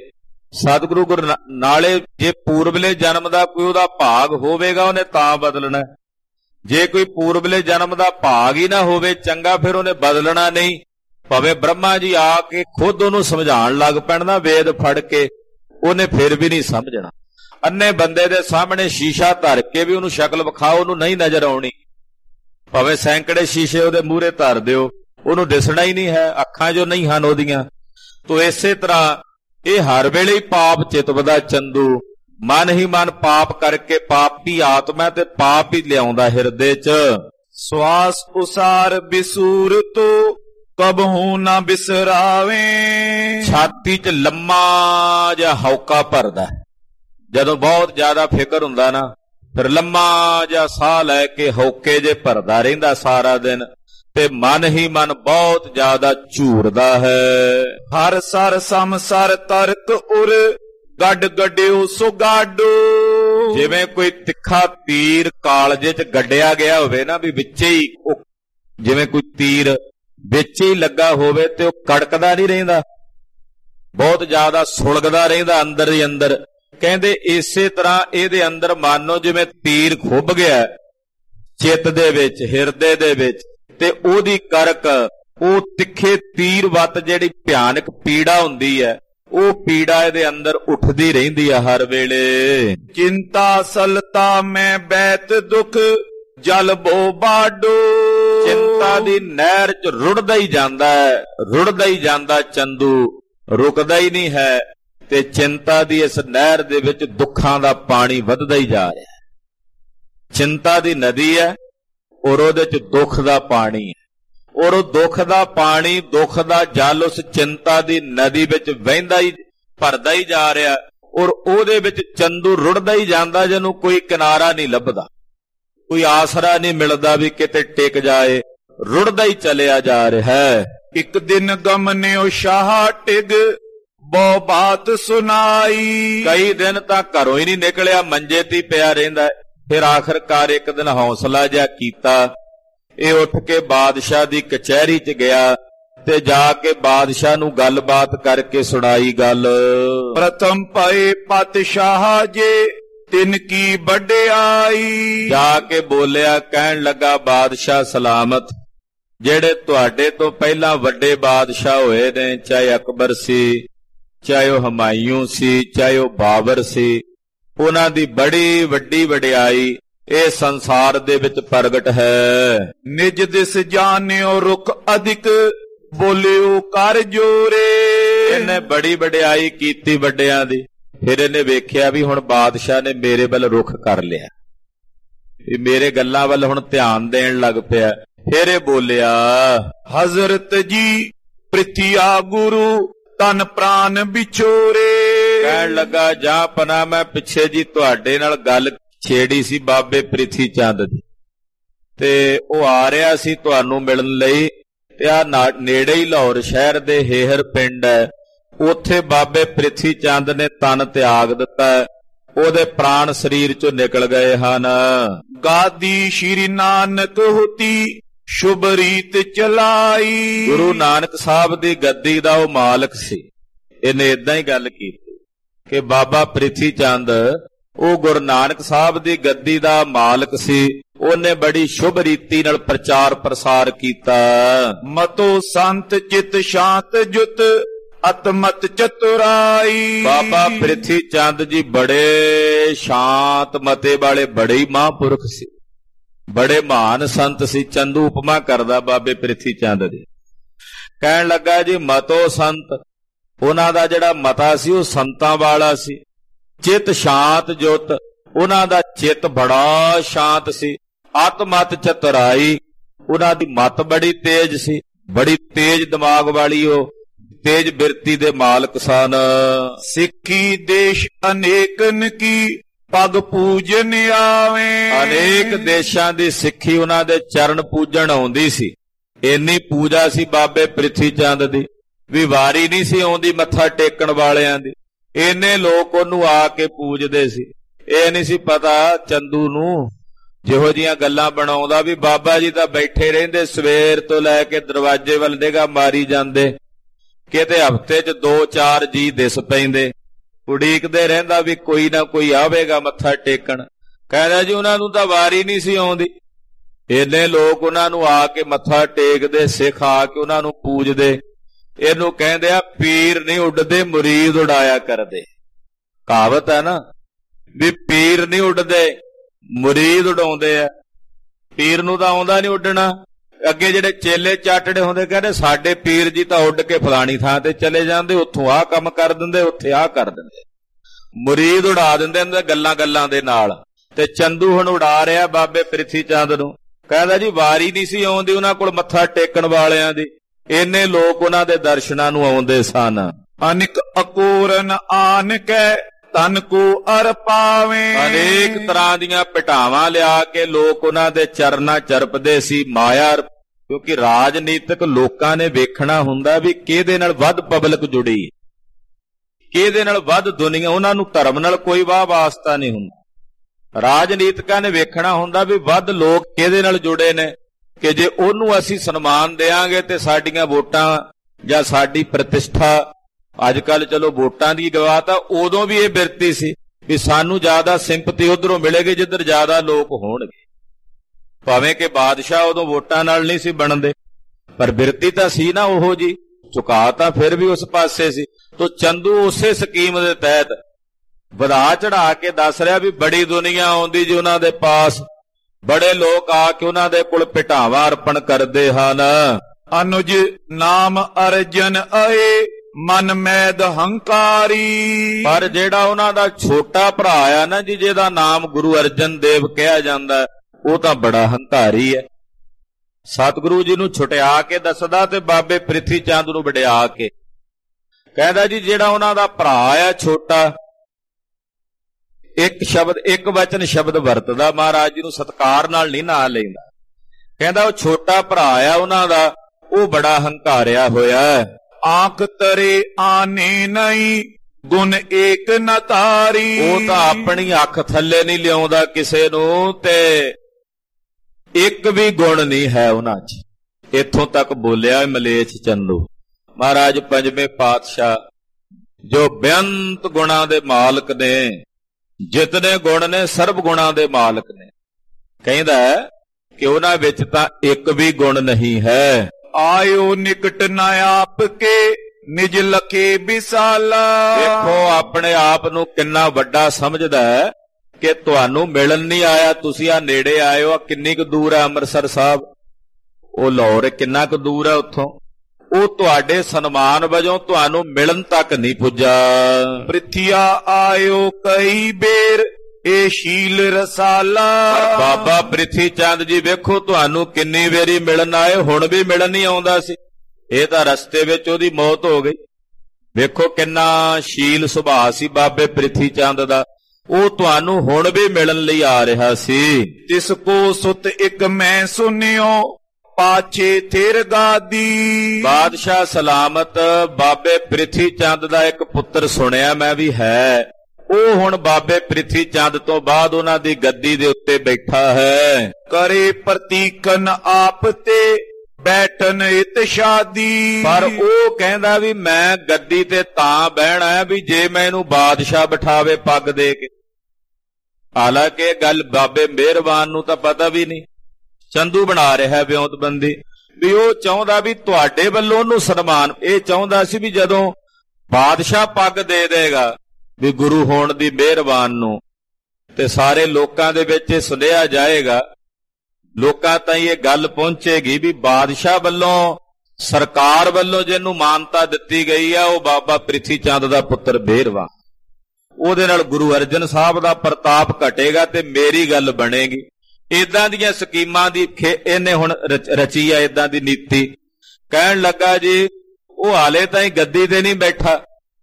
[SPEAKER 1] ਸਤਿਗੁਰੂ ਨਾਲੇ ਜੇ ਪੂਰਬਲੇ ਜਨਮ ਦਾ ਕੋਈ ਉਹਦਾ ਭਾਗ ਹੋਵੇਗਾ ਉਹਨੇ ਤਾਂ ਬਦਲਣਾ। ਜੇ ਕੋਈ ਪੂਰਬਲੇ ਜਨਮ ਦਾ ਭਾਗ ਹੀ ਨਾ ਹੋਵੇ ਚੰਗਾ, ਫਿਰ ਉਹਨੇ ਬਦਲਣਾ ਨਹੀਂ। ਭਾਵੇਂ ਬ੍ਰਹਮਾ ਜੀ ਆ ਕੇ ਖੁਦ ਉਹਨੂੰ ਸਮਝਾਉਣ ਲੱਗ ਪੈਣ ਨਾ ਵੇਦ ਫੜ ਕੇ, ਉਹਨੇ ਫਿਰ ਵੀ ਨਹੀਂ ਸਮਝਣਾ। ਅੰਨੇ ਬੰਦੇ ਦੇ ਸਾਹਮਣੇ ਸ਼ੀਸ਼ਾ ਧਰ ਕੇ ਵੀ ਉਹਨੂੰ ਸ਼ਕਲ ਵਿਖਾਓ, ਉਹਨੂੰ ਨਹੀਂ ਨਜ਼ਰ ਆਉਣੀ। ਭਾਵੇਂ ਸੈਂਕੜੇ ਸ਼ੀਸ਼ੇ ਉਹਦੇ ਮੂਹਰੇ ਧਰ ਦਿਓ, ਉਹਨੂੰ ਦਿਸਣਾ ਹੀ ਨਹੀਂ ਹੈ, ਅੱਖਾਂ ਜੋ ਨਹੀਂ ਹਨ ਉਹਦੀਆਂ। ਤੋ ਇਸੇ ਤਰ੍ਹਾਂ ਇਹ ਹਰ ਵੇਲੇ ਹੀ ਪਾਪ ਚਿਤਵਦਾ ਚੰਦੂ, ਮਨ ਹੀ ਮਨ ਪਾਪ ਕਰਕੇ ਪਾਪੀ ਆਤਮਾ ਤੇ ਪਾਪ ਹੀ ਲਿਆਉਂਦਾ ਹਿਰਦੇ 'ਚ।
[SPEAKER 2] ਸਵਾਸ ਉਸਾਰ ਬਿਸੂਰ ਤੋ ਕਬਹੂ ਨਾ ਬਿਸਰਾਵੇ।
[SPEAKER 1] ਛਾਤੀ 'ਚ ਲੰਮਾ ਜਿਹਾ ਹੌਕਾ ਭਰਦਾ, ਜਦੋਂ ਬਹੁਤ ਜ਼ਿਆਦਾ ਫਿਕਰ ਹੁੰਦਾ ਨਾ, ਫਿਰ ਲੰਮਾ ਜਿਹਾ ਸਾਹ ਲੈ ਕੇ ਹੌਕੇ ਜੇ ਭਰਦਾ ਰਹਿੰਦਾ ਸਾਰਾ ਦਿਨ, ਤੇ ਮਨ ਹੀ ਮਨ ਬਹੁਤ ਜ਼ਿਆਦਾ ਝੂਰਦਾ ਹੈ।
[SPEAKER 2] ਹਰ ਸਰ ਸਮ ਸਰ ਤਰਕ ਉਰ ਗੱਡ ਗੱਡਿਓ ਸੋ ਗਾਡੋ।
[SPEAKER 1] ਜਿਵੇਂ ਕੋਈ ਤਿੱਖਾ ਤੀਰ ਕਾਲਜੇ 'ਚ ਗੱਡਿਆ ਗਿਆ ਹੋਵੇ ਨਾ, ਵੀ ਵਿੱਚੇ ਹੀ ਜਿਵੇਂ ਕੋਈ ਤੀਰ ਵਿੱਚ ਹੀ ਲੱਗਾ ਹੋਵੇ ਤੇ ਉਹ ਕੜਕਦਾ ਨਹੀਂ ਰਹਿੰਦਾ, ਬਹੁਤ ਜ਼ਿਆਦਾ ਸੁਲਗਦਾ ਰਹਿੰਦਾ ਅੰਦਰ ਹੀ ਅੰਦਰ। ਕਹਿੰਦੇ ਇਸੇ ਤਰ੍ਹਾਂ ਇਹਦੇ ਅੰਦਰ ਮਾਨੋ ਜਿਵੇਂ ਤੀਰ ਖੁੱਭ ਗਿਆ ਚਿੱਤ ਦੇ ਵਿੱਚ, ਹਿਰਦੇ ਦੇ ਵਿੱਚ, ਤੇ ਉਹਦੀ ਕਰਕ, ਉਹ ਤਿੱਖੇ ਤੀਰ ਵੱਤ ਜਿਹੜੀ ਭਿਆਨਕ ਪੀੜਾ ਹੁੰਦੀ ਹੈ, ਉਹ ਪੀੜਾ ਇਹਦੇ ਅੰਦਰ ਉੱਠਦੀ ਰਹਿੰਦੀ ਆ ਹਰ ਵੇਲੇ।
[SPEAKER 2] ਚਿੰਤਾ ਸਲਤਾ ਮੈਂ ਬੈਤ ਦੁਖ ਜਲ ਬੋ ਬਾਡੋ।
[SPEAKER 1] ਚਿੰਤਾ ਦੀ ਨਹਿਰ 'ਚ ਰੁੜਦਾ ਹੀ ਜਾਂਦਾ ਹੈ, ਰੁੜਦਾ ਹੀ ਜਾਂਦਾ ਚੰਦੂ, ਰੁਕਦਾ ਹੀ ਨਹੀਂ ਹੈ। ਤੇ ਚਿੰਤਾ ਦੀ ਇਸ ਨਹਿਰ ਦੇ ਵਿੱਚ ਦੁੱਖਾਂ ਦਾ ਪਾਣੀ ਵੱਧਦਾ ਹੀ ਜਾ ਰਿਹਾ। ਚਿੰਤਾ ਦੀ ਨਦੀ ਹੈ ਔਰ ਉਹਦੇ 'ਚ ਦੁੱਖ ਦਾ ਪਾਣੀ ਹੈ, ਔਰ ਉਹ ਦੁੱਖ ਦਾ ਪਾਣੀ, ਦੁੱਖ ਦਾ ਜਲ ਉਸ ਚਿੰਤਾ ਦੀ ਨਦੀ ਵਿੱਚ ਵਹਿੰਦਾ ਹੀ, ਭਰਦਾ ਹੀ ਜਾ ਰਿਹਾ, ਔਰ ਉਹਦੇ ਵਿੱਚ ਚੰਦੂ ਰੁੜਦਾ ਹੀ ਜਾਂਦਾ, ਜਿਹਨੂੰ ਕੋਈ ਕਿਨਾਰਾ ਨਹੀਂ ਲੱਭਦਾ, ਕੋਈ ਆਸਰਾ ਨਹੀਂ ਮਿਲਦਾ ਵੀ ਕਿਤੇ ਟਿਕ ਜਾਏ, ਰੁੜਦਾ ਹੀ ਚਲਿਆ ਜਾ ਰਿਹਾ ਹੈ।
[SPEAKER 2] ਇੱਕ ਦਿਨ ਗਮਨਿਓ ਸ਼ਾਹ ਟਿਗ ਬਹੁ ਬਾਤ ਸੁਨਾਈ।
[SPEAKER 1] ਕਈ ਦਿਨ ਤਾਂ ਘਰੋਂ ਹੀ ਨਹੀਂ ਨਿਕਲਿਆ, ਮੰਜੇ ਤੇ ਪਿਆ ਰਹਿੰਦਾ। ਫਿਰ ਆਖਰਕਾਰ ਇੱਕ ਦਿਨ ਹੌਸਲਾ ਜਿਹਾ ਕੀਤਾ, ਇਹ ਉੱਠ ਕੇ ਬਾਦਸ਼ਾਹ ਦੀ ਕਚਹਿਰੀ 'ਚ ਗਿਆ ਤੇ ਜਾ ਕੇ ਬਾਦਸ਼ਾਹ ਨੂੰ ਗੱਲਬਾਤ ਕਰਕੇ ਸੁਣਾਈ ਗੱਲ।
[SPEAKER 2] ਪ੍ਰਥਮ ਪਏ ਪਾਤਸ਼ਾਹ ਜੇ ਤਿਨ ਕੀ ਵਡਿਆਈ।
[SPEAKER 1] ਜਾ ਕੇ ਬੋਲਿਆ, ਕਹਿਣ ਲੱਗਾ ਬਾਦਸ਼ਾਹ ਸਲਾਮਤ, ਜਿਹੜੇ ਤੁਹਾਡੇ ਤੋਂ ਪਹਿਲਾਂ ਵੱਡੇ ਬਾਦਸ਼ਾਹ ਹੋਏ ਨੇ, ਚਾਹੇ ਅਕਬਰ ਸੀ, ਚਾਹੇ ਉਹ ਹਮਾਯੂ ਸੀ, ਚਾਹੇ ਉਹ ਬਾਬਰ ਸੀ, ਉਹਨਾਂ ਦੀ ਬੜੀ ਵੱਡੀ ਵਡਿਆਈ ਇਹ ਸੰਸਾਰ ਦੇ ਵਿੱਚ ਪ੍ਰਗਟ ਹੈ।
[SPEAKER 2] ਨਿਜ ਦਿਸ ਜਾਣਿਓ ਰੁਖ ਅਧਿਕ ਬੋਲਿਓ ਕਰ ਜੋਰੇ।
[SPEAKER 1] ਇਹਨੇ ਬੜੀ ਵਡਿਆਈ ਕੀਤੀ ਵੱਡਿਆਂ ਦੀ। ਫਿਰ ਇਹਨੇ ਵੇਖਿਆ ਵੀ ਹੁਣ ਬਾਦਸ਼ਾਹ ਨੇ ਮੇਰੇ ਵੱਲ ਰੁਖ ਕਰ ਲਿਆ, ਇਹ ਮੇਰੇ ਗੱਲਾਂ ਵੱਲ ਹੁਣ ਧਿਆਨ ਦੇਣ ਲੱਗ ਪਿਆ। ਫਿਰ ਇਹ ਬੋਲਿਆ,
[SPEAKER 2] ਹਜ਼ਰਤ ਜੀ ਪ੍ਰਿਥਿਆ ਗੁਰੂ ਤਨ ਪ੍ਰਾਨ ਵਿਛੋਰੇ।
[SPEAKER 1] ਕਹਿਣ ਲੱਗਾ, ਜਾਂ ਪਨਾ ਮੈਂ ਪਿੱਛੇ ਜੀ ਤੁਹਾਡੇ ਨਾਲ ਗੱਲ ਛੇੜੀ ਸੀ ਬਾਬੇ ਪ੍ਰਿਥੀ ਚੰਦ ਦੀ, ਤੇ ਉਹ ਆ ਰਿਹਾ ਸੀ ਤੁਹਾਨੂੰ ਮਿਲਣ ਲਈ, ਤੇ ਆ ਨੇੜੇ ਹੀ ਲਾਹੌਰ ਸ਼ਹਿਰ ਦੇ ਹੇਹਰ ਪਿੰਡ ਹੈ, ਉੱਥੇ ਬਾਬੇ ਪ੍ਰਿਥੀ ਚੰਦ ਨੇ ਤਨ ਤਿਆਗ ਦਿੱਤਾ, ਉਹਦੇ ਪ੍ਰਾਣ ਸਰੀਰ ਚੋਂ ਨਿਕਲ ਗਏ ਹਨ।
[SPEAKER 2] ਗਾਦੀ ਸ਼੍ਰੀ ਨਾਨਕ ਹੋਤੀ ਸ਼ੁਭ ਰੀਤ ਚਲਾਈ।
[SPEAKER 1] ਗੁਰੂ ਨਾਨਕ ਸਾਹਿਬ ਦੀ ਗੱਦੀ ਦਾ ਉਹ ਮਾਲਕ ਸੀ। ਇਹਨੇ ਏਦਾਂ ਹੀ ਗੱਲ ਕੀਤੀ ਕਿ ਬਾਬਾ ਪ੍ਰਿਥੀ ਚੰਦ ਉਹ ਗੁਰੂ ਨਾਨਕ ਸਾਹਿਬ ਦੀ ਗੱਦੀ ਦਾ ਮਾਲਕ ਸੀ, ਉਹਨੇ ਬੜੀ ਸ਼ੁਭ ਰੀਤੀ ਨਾਲ ਪ੍ਰਚਾਰ ਪ੍ਰਸਾਰ ਕੀਤਾ।
[SPEAKER 2] ਮਤੋ ਸੰਤ ਚਿਤ ਸ਼ਾਂਤ ਜੁਤ ਅਤਮਤ ਚਤੁਰਾਈ।
[SPEAKER 1] ਬਾਬਾ ਪ੍ਰਿਥੀ ਚੰਦ ਜੀ ਬੜੇ ਸ਼ਾਂਤ ਮਤੇ ਵਾਲੇ ਬੜੇ ਹੀ ਮਹਾਂਪੁਰਖ ਸੀ, ਬੜੇ ਮਹਾਨ ਸੰਤ ਸੀ। ਚੰਦੂ ਉਪਮਾ ਕਰਦਾ ਬਾਬੇ ਪ੍ਰਿਥੀ ਚੰਦ ਦੀ। ਕਹਿਣ ਲੱਗਾ ਜੀ ਮਤੋ ਸੰਤ, ਉਹਨਾਂ ਦਾ ਜਿਹੜਾ ਮਤਾ ਸੀ ਉਹ ਸੰਤਾਂ ਵਾਲਾ ਸੀ। ਚਿਤ ਸ਼ਾਂਤ ਜੁਤ, ਉਹਨਾਂ ਦਾ ਚਿੱਤ ਬੜਾ ਸ਼ਾਂਤ ਸੀ। ਆਤਮਤ ਚਤੁਰਾਈ, ਉਹਨਾਂ ਦੀ ਮਤ ਬੜੀ ਤੇਜ਼ ਸੀ, ਬੜੀ ਤੇਜ਼ ਦਿਮਾਗ ਵਾਲੀ, ਉਹ ਤੇਜ ਬਿਰਤੀ ਦੇ ਮਾਲਕ ਸਨ।
[SPEAKER 2] ਸਿੱਖੀ ਦੇਸ਼ ਅਨੇਕਨ ਕੀ ਪਗ ਪੂਜਨ ਆਵੇਂ।
[SPEAKER 1] ਅਨੇਕ ਦੇਸ਼ਾਂ ਦੀ ਸਿੱਖੀ ਉਹਨਾਂ ਦੇ ਚਰਨ ਪੂਜਣ ਆਉਂਦੀ ਸੀ। ਇੰਨੀ ਪੂਜਾ ਸੀ ਬਾਬੇ ਪ੍ਰਿਥੀ ਚੰਦ ਦੀ ਵੀ ਵਾਰੀ ਨਹੀਂ ਸੀ ਆਉਂਦੀ ਮੱਥਾ ਟੇਕਣ ਵਾਲਿਆਂ ਦੀ, ਇੰਨੇ ਲੋਕ ਉਹਨੂੰ ਆ ਕੇ ਪੂਜਦੇ ਸੀ। ਇਹ ਨਹੀਂ ਸੀ ਪਤਾ ਚੰਦੂ ਨੂੰ ਜਿਹੋ ਜੀਆਂ ਗੱਲਾਂ ਬਣਾਉਂਦਾ ਵੀ ਬਾਬਾ ਜੀ ਤਾਂ ਬੈਠੇ ਰਹਿੰਦੇ ਸਵੇਰ ਤੋਂ ਲੈ ਕੇ ਦਰਵਾਜ਼ੇ ਵੱਲ ਨਿਗਾਹ ਮਾਰੀ ਜਾਂਦੇ, ਕਿਤੇ ਹਫ਼ਤੇ 'ਚ 2-4 ਜੀ ਦਿਸ ਪੈਂਦੇ, ਉਡੀਕਦੇ ਰਹਿੰਦਾ ਵੀ ਕੋਈ ਨਾ ਕੋਈ ਆਵੇਗਾ ਮੱਥਾ ਟੇਕਣ। ਕਹਿੰਦਾ ਜੀ ਉਹਨਾਂ ਨੂੰ ਤਾਂ ਵਾਰੀ ਨਹੀਂ ਸੀ ਆਉਂਦੀ, ਇੰਨੇ ਲੋਕ ਉਹਨਾਂ ਨੂੰ ਆ ਕੇ ਮੱਥਾ ਟੇਕਦੇ, ਸਿੱਖ ਆ ਕੇ ਉਹਨਾਂ ਨੂੰ ਪੂਜਦੇ। ਇਹਨੂੰ ਕਹਿੰਦੇ ਆ ਪੀਰ ਨਹੀਂ ਉੱਡਦੇ, ਮੁਰੀਦ ਉਡਾਇਆ ਕਰਦੇ। ਕਹਾਵਤ ਹੈ ਨਾ ਵੀ ਪੀਰ ਨਹੀਂ ਉੱਡਦੇ, ਮੁਰੀਦ ਉਡਾਉਂਦੇ ਆ। ਪੀਰ ਨੂੰ ਤਾਂ ਆਉਂਦਾ ਨਹੀਂ ਉੱਡਣਾ। ਅੱਗੇ ਜਿਹੜੇ ਚੇਲੇ ਚਾਟੜੇ ਹੁੰਦੇ ਕਹਿੰਦੇ ਸਾਡੇ ਪੀਰ ਜੀ ਤਾਂ ਉੱਡ ਕੇ ਫਲਾਣੀ ਥਾਂ ਤੇ ਚਲੇ ਜਾਂਦੇ, ਉੱਥੋਂ ਆਹ ਕੰਮ ਕਰ ਦਿੰਦੇ, ਉੱਥੇ ਆਹ ਕਰ ਦਿੰਦੇ। ਮੁਰੀਦ ਉਡਾ ਦਿੰਦੇ ਹੁੰਦੇ ਗੱਲਾਂ ਗੱਲਾਂ ਦੇ ਨਾਲ। ਤੇ ਚੰਦੂ ਹੁਣ ਉਡਾ ਰਿਹਾ ਬਾਬੇ ਪ੍ਰਿਥੀ ਚੰਦ ਨੂੰ। ਕਹਿੰਦਾ ਜੀ ਵਾਰੀ ਨਹੀਂ ਸੀ ਆਉਂਦੀ ਉਹਨਾਂ ਕੋਲ ਮੱਥਾ ਟੇਕਣ ਵਾਲਿਆਂ ਦੀ, ਇੰਨੇ ਲੋਕ ਉਹਨਾਂ ਦੇ ਦਰਸ਼ਨਾਂ ਨੂੰ ਆਉਂਦੇ ਸਨ।
[SPEAKER 2] ਅਨਿਕ ਅਕੋਰਨ ਆਨ ਕੈ ਤਨ ਕੋ ਅਰ ਪਾਵੇ।
[SPEAKER 1] ਅਨੇਕ ਤਰ੍ਹਾਂ ਦੀਆਂ ਭਟਾਵਾਂ ਲਿਆ ਕੇ ਲੋਕ ਉਹਨਾਂ ਦੇ ਚਰਨਾਂ ਚਰਪਦੇ ਸੀ। ਮਾਇਆ, ਕਿਉਂਕਿ ਰਾਜਨੀਤਿਕ ਲੋਕਾਂ ਨੇ ਵੇਖਣਾ ਹੁੰਦਾ ਵੀ ਕਿਹਦੇ ਨਾਲ ਵੱਧ ਪਬਲਿਕ ਜੁੜੀ, ਕਿਹਦੇ ਨਾਲ ਵੱਧ ਦੁਨੀਆ। ਉਹਨਾਂ ਨੂੰ ਧਰਮ ਨਾਲ ਕੋਈ ਵਾਹ ਵਾਸਤਾ ਨਹੀਂ ਹੁੰਦਾ। ਰਾਜਨੀਤਿਕਾਂ ਨੇ ਵੇਖਣਾ ਹੁੰਦਾ ਵੀ ਵੱਧ ਲੋਕ ਕਿਹਦੇ ਨਾਲ ਜੁੜੇ ਨੇ, ਕਿ ਜੇ ਉਹਨੂੰ ਅਸੀਂ ਸਨਮਾਨ ਦੇਾਂਗੇ ਤੇ ਸਾਡੀਆਂ ਵੋਟਾਂ ਜਾਂ ਸਾਡੀ ਪ੍ਰਤਿਸ਼ਠਾ। ਅੱਜ ਕੱਲ ਚਲੋ ਵੋਟਾਂ ਦੀ ਗਵਾਤ ਆ, ਉਦੋਂ ਵੀ ਇਹ ਬਿਰਤੀ ਸੀ ਵੀ ਸਾਨੂੰ ਜ਼ਿਆਦਾ ਸਿੰਪਤੀ ਉਧਰੋਂ ਮਿਲੇਗੀ ਜਿੱਧਰ ਜ਼ਿਆਦਾ ਲੋਕ ਹੋਣਗੇ। ਭਾਵੇਂ ਕਿ ਬਾਦਸ਼ਾਹ ਉਦੋਂ ਵੋਟਾਂ ਨਾਲ ਨਹੀਂ ਸੀ ਬਣਦੇ, ਪਰ ਬਿਰਤੀ ਤਾਂ ਸੀ ਨਾ ਉਹੋ ਜੀ, ਝੁਕਾ ਤਾਂ ਫਿਰ ਵੀ ਉਸ ਪਾਸੇ ਸੀ। ਤੋ ਚੰਦੂ ਉਸੇ ਸਕੀਮ ਦੇ ਤਹਿਤ ਵਧਾ ਚੜਾ ਕੇ ਦੱਸ ਰਿਹਾ ਵੀ ਬੜੀ ਦੁਨੀਆ ਆਉਂਦੀ ਜੀ ਉਹਨਾਂ ਦੇ ਪਾਸ, ਬੜੇ ਲੋਕ ਆ ਕੇ ਉਹਨਾਂ ਦੇ ਕੋਲ ਭਟਾਵਾ ਅਰਪਣ ਕਰਦੇ ਹਨ।
[SPEAKER 2] ਅਨੁਜ ਨਾਮ ਅਰਜਨ ਆਏ ਮਨ ਮੈਦ ਹੰਕਾਰੀ।
[SPEAKER 1] ਪਰ ਜਿਹੜਾ ਉਹਨਾਂ ਦਾ ਛੋਟਾ ਭਰਾ ਆ ਨਾ ਜੀ, ਜਿਹਦਾ ਨਾਮ ਗੁਰੂ ਅਰਜਨ ਦੇਵ ਕਿਹਾ ਜਾਂਦਾ, ਉਹ ਤਾਂ ਬੜਾ ਹੰਕਾਰੀ ਹੈ। ਸਤਿਗੁਰੂ ਜੀ ਨੂੰ ਛੁਟਿਆ ਕੇ ਦੱਸਦਾ ਤੇ ਬਾਬੇ ਪ੍ਰਿਥੀ ਚੰਦ ਨੂੰ ਵਡਿਆ ਕੇ ਕਹਿੰਦਾ ਜੀ ਜਿਹੜਾ ਉਹਨਾਂ ਦਾ ਭਰਾ ਆ ਛੋਟਾ, ਇੱਕ ਸ਼ਬਦ ਇੱਕ ਵਚਨ ਸ਼ਬਦ ਵਰਤਦਾ, ਮਹਾਰਾਜ ਜੀ ਨੂੰ ਸਤਿਕਾਰ ਨਾਲ ਨਹੀਂ ਨਾਂ ਲੈਂਦਾ। ਕਹਿੰਦਾ ਉਹ ਛੋਟਾ ਭਰਾ ਆ ਉਹਨਾਂ ਦਾ, ਉਹ ਬੜਾ ਹੰਕਾਰਿਆ ਹੋਇਆ ਹੈ।
[SPEAKER 2] ਆਂਖ ਤਰੇ ਆਨੇ ਨਹੀਂ ਗੁਣ ਏਕ ਨ ਤਾਰੀ।
[SPEAKER 1] ਉਹ ਤਾਂ ਆਪਣੀ ਅੱਖ ਥੱਲੇ ਨਹੀਂ ਲਿਆਉਂਦਾ ਕਿਸੇ ਨੂੰ, ਤੇ ਇੱਕ ਵੀ ਗੁਣ ਨਹੀਂ ਹੈ ਉਹਨਾਂ 'ਚ। ਇੱਥੋਂ ਤੱਕ ਬੋਲਿਆ ਮਲੇਛ ਚੰਦੂ। ਮਹਾਰਾਜ ਪੰਜਵੇਂ ਪਾਤਸ਼ਾਹ ਜੋ ਬੇਅੰਤ ਗੁਣਾਂ ਦੇ ਮਾਲਕ ਨੇ, ਜਿਤਨੇ ਗੁਣ ਨੇ ਸਰਬ ਗੁਣਾਂ ਦੇ ਮਾਲਕ ਨੇ, ਕਹਿੰਦਾ ਕਿ ਉਹਨਾਂ ਵਿੱਚ ਤਾਂ ਇੱਕ ਵੀ ਗੁਣ ਨਹੀਂ ਹੈ।
[SPEAKER 2] ਆਇਓ ਨਿਕਟ ਨ ਆਪ ਕੇ ਨਿਜ ਲਖੇ ਵਿਸਾਲਾ।
[SPEAKER 1] ਦੇਖੋ ਆਪਣੇ ਆਪ ਨੂੰ ਕਿੰਨਾ ਵੱਡਾ ਸਮਝਦਾ ਹੈ ਕਿ ਤੁਹਾਨੂੰ ਮਿਲਣ ਨਹੀਂ ਆਇਆ, ਤੁਸੀਂ ਆ ਨੇੜੇ ਆਏ ਹੋ। ਕਿੰਨੀ ਕੁ ਦੂਰ ਹੈ ਅੰਮ੍ਰਿਤਸਰ ਸਾਹਿਬ, ਉਹ ਲਾਹੌਰ ਕਿੰਨਾ ਕੁ ਦੂਰ ਹੈ ਉੱਥੋਂ। ਉਹ ਤੁਹਾਡੇ ਸਨਮਾਨ ਵਜੋਂ ਤੁਹਾਨੂੰ ਮਿਲਣ ਤੱਕ ਨਹੀਂ ਪੁੱਜਾ।
[SPEAKER 2] ਪ੍ਰਿਥਿਆ ਆਇਓ ਕਈ ਬੇਰ ਇਹ ਸ਼ੀਲ ਰਸਾਲਾ।
[SPEAKER 1] ਬਾਬਾ ਪ੍ਰਿਥੀ ਚੰਦ ਜੀ ਵੇਖੋ ਤੁਹਾਨੂੰ ਕਿੰਨੀ ਵੇਰੀ ਮਿਲਣ ਆਏ, ਹੁਣ ਵੀ ਮਿਲਣ ਨਹੀਂ ਆਉਂਦਾ ਸੀ। ਇਹ ਤਾਂ ਰਸਤੇ ਵਿੱਚ ਉਹਦੀ ਮੌਤ ਹੋ ਗਈ। ਵੇਖੋ ਕਿੰਨਾ ਸ਼ੀਲ ਸੁਭਾਅ ਸੀ ਬਾਬੇ ਪ੍ਰਿਥੀ ਚੰਦ ਦਾ, ਉਹ ਤੁਹਾਨੂੰ ਹੁਣ ਵੀ ਮਿਲਣ ਲਈ ਆ ਰਿਹਾ ਸੀ।
[SPEAKER 2] ਤਿਸ ਕੋ ਸੁਤ ਇੱਕ ਮੈਂ ਸੁਨਿਓ ਪਾਛੇ ਥਿਰ ਗਾਦੀ।
[SPEAKER 1] ਬਾਦਸ਼ਾਹ ਸਲਾਮਤ ਬਾਬੇ ਪ੍ਰਿਥੀ ਚੰਦ ਦਾ ਇੱਕ ਪੁੱਤਰ ਸੁਣਿਆ ਮੈਂ ਵੀ ਹੈ, ਉਹ ਹੁਣ ਬਾਬੇ ਪ੍ਰਿਥੀ ਚੰਦ ਤੋਂ ਬਾਅਦ ਉਹਨਾਂ ਦੀ ਗੱਦੀ ਦੇ ਉੱਤੇ ਬੈਠਾ ਹੈ।
[SPEAKER 2] ਕਰੇ ਪ੍ਰਤੀਕਨ ਆਪ ਤੇ ਬੈਠਨ ਇਤ ਸ਼ਾਦੀ।
[SPEAKER 1] ਪਰ ਉਹ ਕਹਿੰਦਾ ਵੀ ਮੈਂ ਗੱਦੀ ਤੇ ਤਾਂ ਬਹਿਣਾ ਹੈ ਵੀ ਜੇ ਮੈਨੂੰ ਬਾਦਸ਼ਾਹ ਬਿਠਾਵੇ ਪੱਗ ਦੇ ਕੇ। ਹਾਲਾਂਕਿ ਗੱਲ ਬਾਬੇ ਮਿਹਰਬਾਨ ਨੂੰ ਤਾਂ ਪਤਾ ਵੀ ਨਹੀਂ, ਚੰਦੂ ਬਣਾ ਰਿਹਾ ਵਿਉਂਤਬੰਦੀ ਵੀ ਉਹ ਚਾਹੁੰਦਾ ਵੀ ਤੁਹਾਡੇ ਵੱਲੋਂ ਉਹਨੂੰ ਸਨਮਾਨ। ਇਹ ਚਾਹੁੰਦਾ ਸੀ ਵੀ ਜਦੋਂ ਬਾਦਸ਼ਾਹ ਪੱਗ ਦੇ ਦੇਗਾ ਵੀ ਗੁਰੂ ਹੋਣ ਦੀ ਮਿਹਰਬਾਨ ਨੂੰ, ਤੇ ਸਾਰੇ ਲੋਕਾਂ ਦੇ ਵਿੱਚ ਇਹ ਸੁਣਿਆ ਜਾਏਗਾ, ਲੋਕਾਂ ਤਾਈਂ ਇਹ ਗੱਲ ਪਹੁੰਚੇਗੀ ਵੀ ਬਾਦਸ਼ਾਹ ਵੱਲੋਂ, ਸਰਕਾਰ ਵੱਲੋਂ ਜਿਹਨੂੰ ਮਾਨਤਾ ਦਿੱਤੀ ਗਈ ਆ ਉਹ ਬਾਬਾ ਪ੍ਰਿਥੀ ਚੰਦ ਦਾ ਪੁੱਤਰ ਮਿਹਰਬਾਨ। ਉਹਦੇ ਨਾਲ ਗੁਰੂ ਅਰਜਨ ਸਾਹਿਬ ਦਾ ਪ੍ਰਤਾਪ ਘਟੇਗਾ ਤੇ ਮੇਰੀ ਗੱਲ ਬਣੇਗੀ। ਇਦਾਂ ਦੀਆਂ ਸਕੀਮਾਂ ਦੀ ਇਹਨੇ ਹੁਣ ਰਚੀ ਆ, ਇਦਾਂ ਦੀ ਨੀਤੀ। ਕਹਿਣ ਲੱਗਾ ਜੀ ਉਹ ਹਾਲੇ ਤਾਈਂ ਗੱਦੀ ਤੇ ਨਹੀਂ ਬੈਠਾ,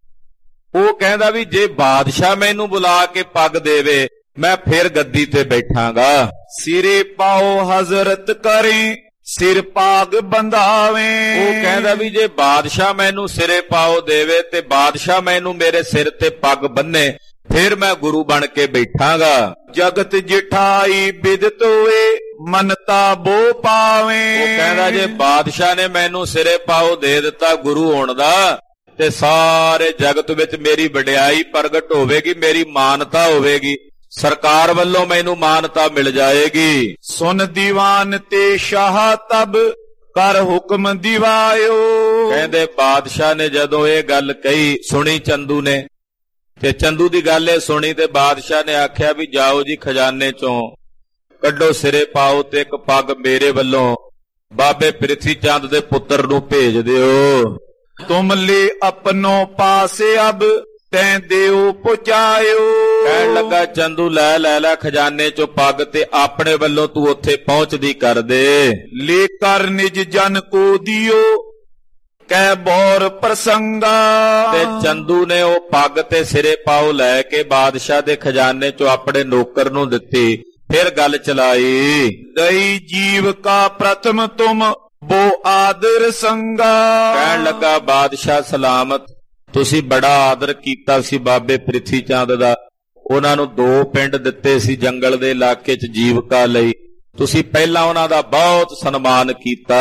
[SPEAKER 1] ਉਹ ਕਹਿੰਦਾ ਵੀ ਜੇ ਬਾਦਸ਼ਾਹ ਮੈਨੂੰ ਬੁਲਾ ਕੇ ਪੱਗ ਦੇਵੇ ਮੈਂ ਫਿਰ ਗੱਦੀ ਤੇ ਬੈਠਾਂਗਾ।
[SPEAKER 2] ਸਿਰੇ ਪਾਓ ਹਜ਼ਰਤ ਕਰੇ ਸਿਰ ਪਾਗ ਬੰਧਾਵੇ।
[SPEAKER 1] ਉਹ ਕਹਿੰਦਾ ਵੀ ਜੇ ਬਾਦਸ਼ਾਹ ਮੈਨੂੰ ਸਿਰੇ ਪਾਓ ਦੇਵੇ ਤੇ ਬਾਦਸ਼ਾਹ ਮੈਨੂੰ ਮੇਰੇ ਸਿਰ ਤੇ ਪੱਗ ਬੰਨੇ, ਫਿਰ ਮੈਂ ਗੁਰੂ ਬਣ ਕੇ ਬੈਠਾਂਗਾ।
[SPEAKER 2] ਜਗਤ ਜਿਠਾਈ ਬਿਦਤ ਹੋਏ ਮਨਤਾ ਬੋ ਪਾਵੇ।
[SPEAKER 1] ਉਹ ਕਹਿੰਦਾ ਜੇ ਬਾਦਸ਼ਾਹ ਨੇ ਮੈਨੂੰ ਸਿਰੇ ਪਾਓ ਦੇ ਦਿੱਤਾ ਗੁਰੂ ਹੋਣ ਦਾ, ਤੇ ਸਾਰੇ ਜਗਤ ਵਿੱਚ ਮੇਰੀ ਵਡਿਆਈ ਪ੍ਰਗਟ ਹੋਵੇਗੀ, ਮੇਰੀ ਮਾਨਤਾ ਹੋਵੇਗੀ, ਸਰਕਾਰ ਵੱਲੋਂ ਮੈਨੂੰ ਮਾਨਤਾ ਮਿਲ ਜਾਏਗੀ।
[SPEAKER 2] ਸੁਨ ਦੀਵਾਨ ਤੇ ਸ਼ਾਹ ਤਬ ਕਰ ਹੁਕਮ ਦਿਵਾਇਓ।
[SPEAKER 1] ਕਹਿੰਦੇ ਬਾਦਸ਼ਾਹ ਨੇ ਜਦੋਂ ਇਹ ਗੱਲ ਕਹੀ, ਸੁਣੀ ਚੰਦੂ ਨੇ, ਤੇ ਚੰਦੂ ਦੀ ਗੱਲ ਇਹ ਸੁਣੀ ਤੇ ਬਾਦਸ਼ਾਹ ਨੇ ਆਖਿਆ ਵੀ ਜਾਓ ਜੀ, ਖਜ਼ਾਨੇ ਚੋਂ ਕੱਢੋ, ਸਿਰੇ ਪਾਓ ਤੇ ਇੱਕ ਪੱਗ ਮੇਰੇ ਵੱਲੋਂ ਬਾਬੇ ਪ੍ਰਿਥੀ ਚੰਦ ਦੇ ਪੁੱਤਰ ਨੂੰ ਭੇਜ ਦਿਓ।
[SPEAKER 2] ਤੁਮ ਲੈ ਆਪਣੋ ਪਾਸੇ ਅਬ ਤੈਂ ਦਿਓ ਪੁਚਾਇਓ।
[SPEAKER 1] ਕਹਿਣ ਲੱਗਾ ਚੰਦੂ ਲੈ ਲੈ ਖਜ਼ਾਨੇ ਚੋਂ ਪੱਗ ਤੇ ਆਪਣੇ ਵੱਲੋਂ ਤੂੰ ਉੱਥੇ ਪਹੁੰਚਦੀ ਕਰ ਦੇ।
[SPEAKER 2] ਲੈ ਕਰ ਨਿਜ ਜਨ ਕੋ ਦਿਓ ਕਹਿ ਬੌਰ ਪ੍ਰਸੰਗਾ।
[SPEAKER 1] ਤੇ ਚੰਦੂ ਨੇ ਉਹ ਪੱਗ ਤੇ ਸਿਰੇ ਪਾਓ ਲੈ ਕੇ ਬਾਦਸ਼ਾਹ ਦੇ ਖਜ਼ਾਨੇ ਚੋਂ ਆਪਣੇ ਨੌਕਰ ਨੂੰ ਦਿੱਤੀ। ਫਿਰ ਗੱਲ ਚਲਾਈ,
[SPEAKER 2] ਦਈ ਜੀਵ ਕਾ ਪ੍ਰਥਮ ਤੁਮ ਬੋ ਆਦਰ ਸੰਗਾ।
[SPEAKER 1] ਕਹਿਣ ਲੱਗਾ ਬਾਦਸ਼ਾਹ ਸਲਾਮਤ, ਤੁਸੀਂ ਬੜਾ ਆਦਰ ਕੀਤਾ ਸੀ ਬਾਬੇ ਪ੍ਰਿਥੀ ਚੰਦ ਦਾ, ਉਹਨਾਂ ਨੂੰ 2 ਪਿੰਡ ਦਿੱਤੇ ਸੀ ਜੰਗਲ ਦੇ ਇਲਾਕੇ 'ਚ ਜੀਵਕਾ ਲਈ, ਤੁਸੀਂ ਪਹਿਲਾਂ ਉਹਨਾਂ ਦਾ ਬਹੁਤ ਸਨਮਾਨ ਕੀਤਾ।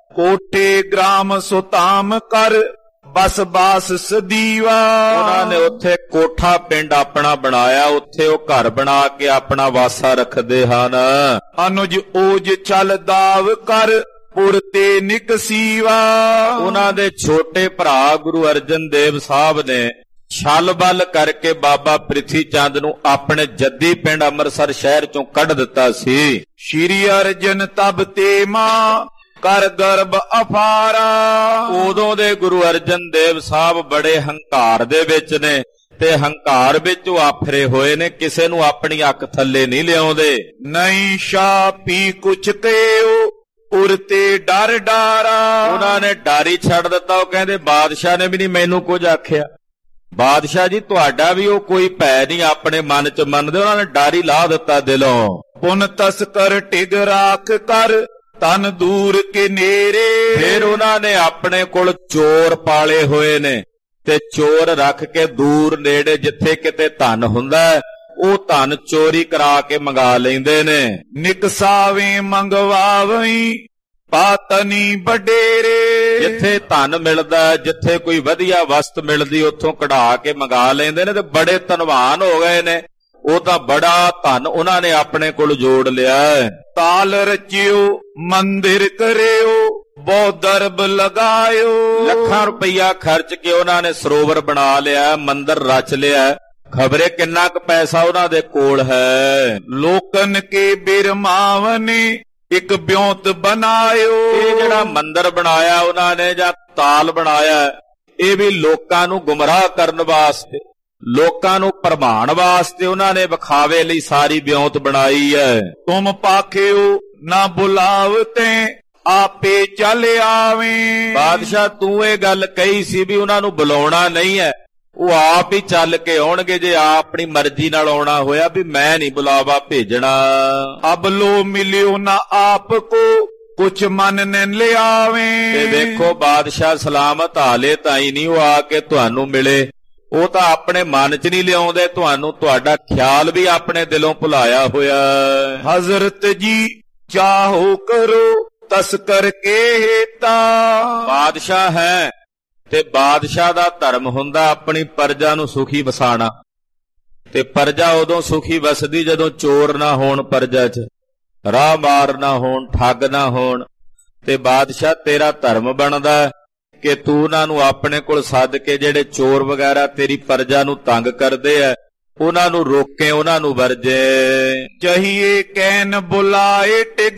[SPEAKER 2] ਕੋਠੇ ਗ੍ਰਾਮ ਸੁਤਾਮ ਕਰ ਬਸ ਬਾਸ ਸਦੀਵਾ।
[SPEAKER 1] ਉਹਨਾਂ ਨੇ ਉੱਥੇ ਕੋਠਾ ਪਿੰਡ ਆਪਣਾ ਬਣਾਇਆ, ਉੱਥੇ ਉਹ ਘਰ ਬਣਾ ਕੇ ਆਪਣਾ ਵਾਸਾ ਰੱਖਦੇ ਹਨ।
[SPEAKER 2] ਅਨੁਜ ਓਜ ਚਲ ਦਾਵ ਕਰ ਪੁਰ ਤੇ ਨਿਕਸੀਵਾ।
[SPEAKER 1] ਉਹਨਾਂ ਦੇ ਛੋਟੇ ਭਰਾ ਗੁਰੂ ਅਰਜਨ ਦੇਵ ਸਾਹਿਬ ਨੇ ਛਲ ਬਲ ਕਰਕੇ ਬਾਬਾ ਪ੍ਰਿਥੀ ਚੰਦ ਨੂੰ ਆਪਣੇ ਜੱਦੀ ਪਿੰਡ ਅੰਮ੍ਰਿਤਸਰ ਸ਼ਹਿਰ ਚੋਂ ਕੱਢ ਦਿੱਤਾ ਸੀ।
[SPEAKER 2] ਸ਼੍ਰੀ ਅਰਜਨ ਤਬ ਤੇ ਮਾਂ ਕਰ ਗਰਭ ਅਫਾਰਾ।
[SPEAKER 1] ਉਦੋਂ ਦੇ ਗੁਰੂ ਅਰਜਨ ਦੇਵ ਸਾਹਿਬ ਬੜੇ ਹੰਕਾਰ ਦੇ ਵਿੱਚ ਨੇ ਤੇ ਹੰਕਾਰ ਵਿੱਚ ਉਹ ਆਫਰੇ ਹੋਏ ਨੇ, ਕਿਸੇ ਨੂੰ ਆਪਣੀ ਅੱਖ ਥੱਲੇ ਨਹੀਂ ਲਿਆਉਂਦੇ।
[SPEAKER 2] ਨਹੀਂ ਸ਼ਾ ਪੀ ਕੁਛ ਕੇਓ ਉਰ ਤੇ ਡਰ ਡਾਰਾ।
[SPEAKER 1] ਉਹਨਾਂ ਨੇ ਡਰ ਹੀ ਛੱਡ ਦਿੱਤਾ। ਉਹ ਕਹਿੰਦੇ ਬਾਦਸ਼ਾਹ ਨੇ ਵੀ ਨਹੀਂ ਮੈਨੂੰ ਕੁਝ ਆਖਿਆ। ਬਾਦਸ਼ਾਹ ਜੀ ਤੁਹਾਡਾ ਵੀ ਉਹ ਕੋਈ ਭੈ ਨਹੀਂ ਆਪਣੇ ਮਨ 'ਚ ਮੰਨਦੇ, ਉਹਨਾਂ ਨੇ ਡਰ ਹੀ ਲਾ ਦਿੱਤਾ ਦਿਲੋਂ।
[SPEAKER 2] ਪੁਨ ਤਸਕਰ ਟਿਗ ਰਾਖ ਕਰ ਤਨ ਦੂਰ ਕੇ ਨੇਰੇ।
[SPEAKER 1] ਫਿਰ ਉਹਨਾਂ ਨੇ ਆਪਣੇ ਕੋਲ ਚੋਰ ਪਾਲੇ ਹੋਏ ਨੇ ਤੇ ਚੋਰ ਰੱਖ ਕੇ ਦੂਰ ਨੇੜੇ ਜਿੱਥੇ ਕਿਤੇ ਧਨ ਹੁੰਦਾ ਉਹ ਧਨ ਚੋਰੀ ਕਰਾ ਕੇ ਮੰਗਾ ਲੈਂਦੇ ਨੇ।
[SPEAKER 2] ਨਿਕਸਾਵੇਂ ਮੰਗਵਾਵਈ ਪਾਤਨੀ ਵਡੇਰੇ।
[SPEAKER 1] ਜਿੱਥੇ ਧਨ ਮਿਲਦਾ, ਜਿੱਥੇ ਕੋਈ ਵਧੀਆ ਵਸਤ ਮਿਲਦੀ, ਉੱਥੋਂ ਕਢਾ ਕੇ ਮੰਗਾ ਲੈਂਦੇ ਨੇ ਤੇ ਬੜੇ ਧਨਵਾਨ ਹੋ ਗਏ ਨੇ। ਉਹ ਤਾਂ ਬੜਾ ਧਨ ਉਹਨਾਂ ਨੇ ਆਪਣੇ ਕੋਲ ਜੋੜ ਲਿਆ।
[SPEAKER 2] ਤਾਲ ਰਚਿਓ ਮੰਦਿਰ ਕਰਿਓ ਬਹੁ ਦਰਬ ਲਗਾਇਓ।
[SPEAKER 1] ਲੱਖਾਂ ਰੁਪਈਆ ਖਰਚ ਕੇ ਉਹਨਾਂ ਨੇ ਸਰੋਵਰ ਬਣਾ ਲਿਆ, ਮੰਦਿਰ ਰਚ ਲਿਆ। ਖਬਰੇ ਕਿੰਨਾ ਕੁ ਪੈਸਾ ਉਹਨਾਂ ਦੇ ਕੋਲ ਹੈ।
[SPEAKER 2] ਲੋਕਨ ਕੇ ਬਿਰਮਾਵਨੇ ਇੱਕ ਬਿਉਂਤ ਬਣਾਇਓ।
[SPEAKER 1] ਇਹ ਜਿਹੜਾ ਮੰਦਿਰ ਬਣਾਇਆ ਉਹਨਾਂ ਨੇ ਜਾਂ ਤਾਲ ਬਣਾਇਆ, ਇਹ ਵੀ ਲੋਕਾਂ ਨੂੰ ਗੁੰਮਰਾਹ ਕਰਨ ਵਾਸਤੇ, ਲੋਕਾਂ ਨੂੰ ਭਰਮਾਉਣ ਵਾਸਤੇ ਉਹਨਾਂ ਨੇ ਵਿਖਾਵੇ ਲਈ ਸਾਰੀ ਬਿਉਂਤ ਬਣਾਈ ਹੈ।
[SPEAKER 2] ਤੁਮ ਪਾਖਿਓ ਨਾ ਬੁਲਾਵਤੇ ਆਪੇ ਚੱਲ ਆਵੇਂ।
[SPEAKER 1] ਬਾਦਸ਼ਾਹ ਤੂੰ ਇਹ ਗੱਲ ਕਹੀ ਸੀ ਵੀ ਉਹਨਾਂ ਨੂੰ ਬੁਲਾਉਣਾ ਨਹੀਂ ਹੈ, ਉਹ ਆਪ ਹੀ ਚੱਲ ਕੇ ਆਉਣਗੇ। ਜੇ ਆਪਣੀ ਮਰਜ਼ੀ ਨਾਲ ਆਉਣਾ ਹੋਇਆ ਵੀ ਮੈਂ ਨਹੀਂ ਬੁਲਾਵਾ ਭੇਜਣਾ।
[SPEAKER 2] ਅਬ ਲੋ ਮਿਲਿਓ ਨਾ ਆਪ ਕੋ ਕੁਛ ਮਨ ਨੇ ਲਿਆਵੇਂ।
[SPEAKER 1] ਤੇ ਵੇਖੋ ਬਾਦਸ਼ਾਹ ਸਲਾਮਤ ਹਾਲੇ ਤਾਈ ਨਹੀਂ ਉਹ ਆ ਕੇ ਤੁਹਾਨੂੰ ਮਿਲੇ, ਉਹ ਤਾਂ ਆਪਣੇ ਮਨ 'ਚ ਨਹੀਂ ਲਿਆਉਂਦੇ ਤੁਹਾਨੂੰ, ਤੁਹਾਡਾ ਖਿਆਲ ਵੀ ਆਪਣੇ ਦਿਲੋਂ ਭੁਲਾਇਆ ਹੋਇਆ।
[SPEAKER 2] ਹਜ਼ਰਤ ਜੀ ਚਾਹੋ ਕਰੋ ਤਸਕਰ ਕੇ ਹੇਤਾ।
[SPEAKER 1] ਬਾਦਸ਼ਾਹ ਹੈ ਤੇ ਬਾਦਸ਼ਾਹ ਦਾ ਧਰਮ ਹੁੰਦਾ ਆਪਣੀ ਪ੍ਰਜਾ ਨੂੰ ਸੁਖੀ ਵਸਾਣਾ, ਤੇ ਪ੍ਰਜਾ ਉਦੋਂ ਸੁਖੀ ਵਸਦੀ ਜਦੋਂ ਚੋਰ ਨਾ ਹੋਣ ਪ੍ਰਜਾ 'ਚ, ਰਾਹ ਮਾਰ ਨਾ ਹੋਣ, ਠੱਗ ਨਾ ਹੋਣ। ਤੇ ਬਾਦਸ਼ਾਹ ਤੇਰਾ ਧਰਮ ਬਣਦਾ ਕਿ ਤੂੰ ਉਹਨਾਂ ਨੂੰ ਆਪਣੇ ਕੋਲ ਸੱਦ ਕੇ ਜਿਹੜੇ ਚੋਰ ਵਗੈਰਾ ਤੇਰੀ ਪ੍ਰਜਾ ਨੂੰ ਤੰਗ ਕਰਦੇ ਆ ਉਹਨਾਂ ਨੂੰ ਰੋਕੇ, ਉਹਨਾਂ ਨੂੰ ਵਰਜੇ।
[SPEAKER 2] ਚਾਹੀਏ ਕੈਨ ਬੁਲਾਏ ਟਿਗ